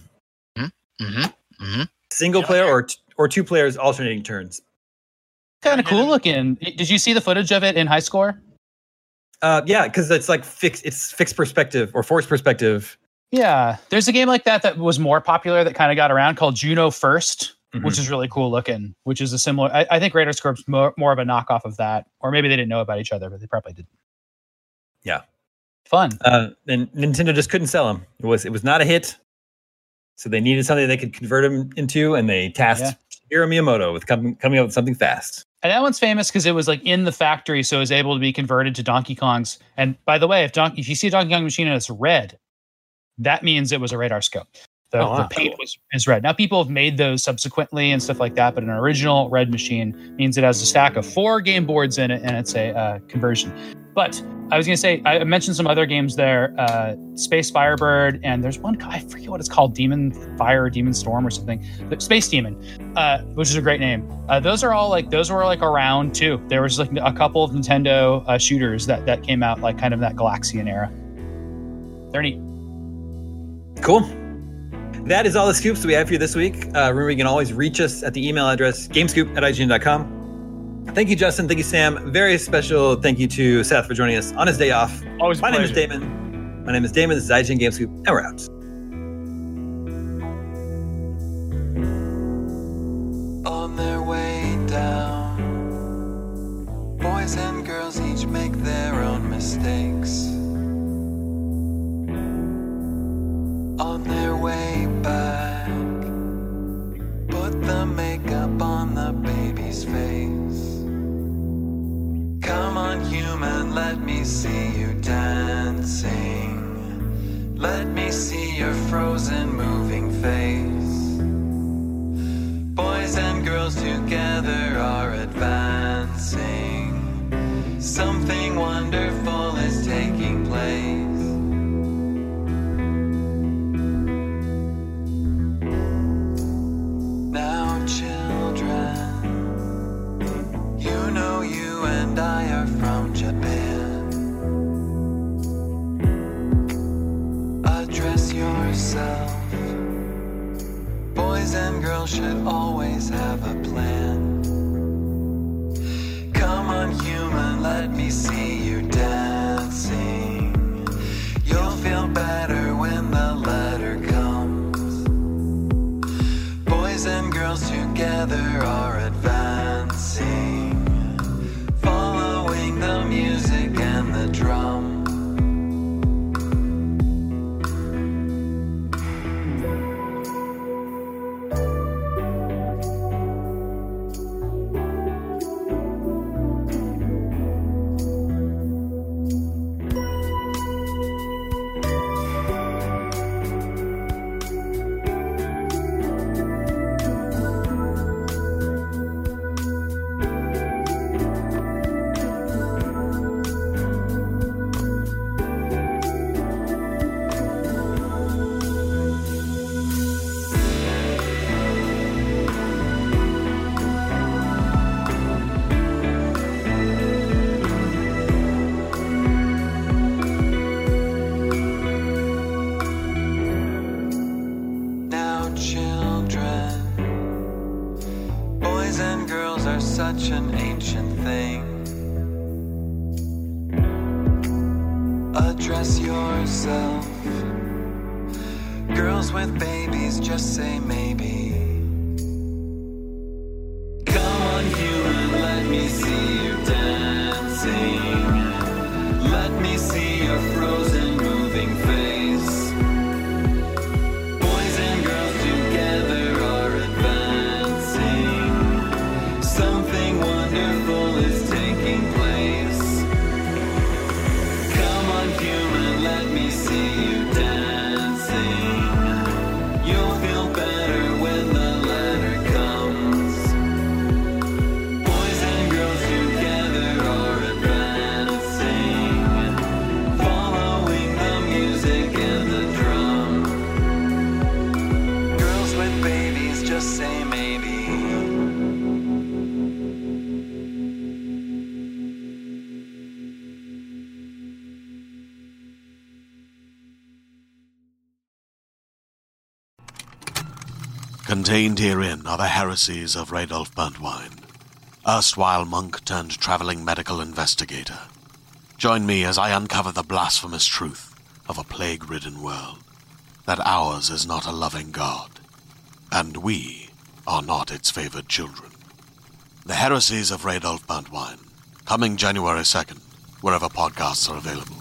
Single player or two players alternating turns. Kind of cool looking. Did you see the footage of it in High Score? Yeah, because it's like fixed perspective or forced perspective. Yeah, there's a game like that was more popular that kind of got around called Juno First, which is really cool looking, which is a similar, I think Radar Scorp's more of a knockoff of that, or maybe they didn't know about each other, but they probably did. Yeah. Fun. And Nintendo just couldn't sell them. It was not a hit. So they needed something they could convert them into, and they tasked Shigeru Miyamoto with coming up with something fast. And that one's famous because it was like in the factory, so it was able to be converted to Donkey Kong's. And by the way, if you see a Donkey Kong machine and it's red, that means it was a Radar Scope. The paint is red. Now people have made those subsequently and stuff like that, but an original red machine means it has a stack of 4 game boards in it, and it's a conversion. But I was going to say, I mentioned some other games there, Space Firebird, and there's one, I forget what it's called, Demon Fire or Demon Storm or something, but Space Demon, which is a great name. Those were around too. There was like a couple of Nintendo shooters that came out like kind of that Galaxian era. They're neat. Cool. That is all the scoops we have for you this week. Remember, you can always reach us at the email address gamescoop@ign.com. Thank you, Justin. Thank you, Sam. Very special thank you to Seth for joining us on his day off. Always My name is Damon. This is IGN Gamescoop, and we're out. On their way down, boys and girls each make their own mistakes. On their way back, put the makeup on the baby's face. Come on, human, let me see you dancing. Let me see your frozen moving face. Boys and girls together are advancing. Something wonderful is taking place. I are from Japan. Address yourself. Boys and girls should always have a plan. Come on, human, let me see you dancing. You'll feel better when the letter comes. Boys and girls together are advancing. The music and the drum. Such an ancient thing. Address yourself. Girls with babies just say maybe. Come on, human, let me see you dancing. Let me see your frozen moving face. Boys and girls together are advancing. Something wonderful is taking place. Come on, human, let me see you dancing. You'll feel better when Contained herein are the heresies of Radolf Burntwine, erstwhile monk turned traveling medical investigator. Join me as I uncover the blasphemous truth of a plague-ridden world, that ours is not a loving God, and we are not its favored children. The heresies of Radolf Burntwine, coming January 2nd, wherever podcasts are available.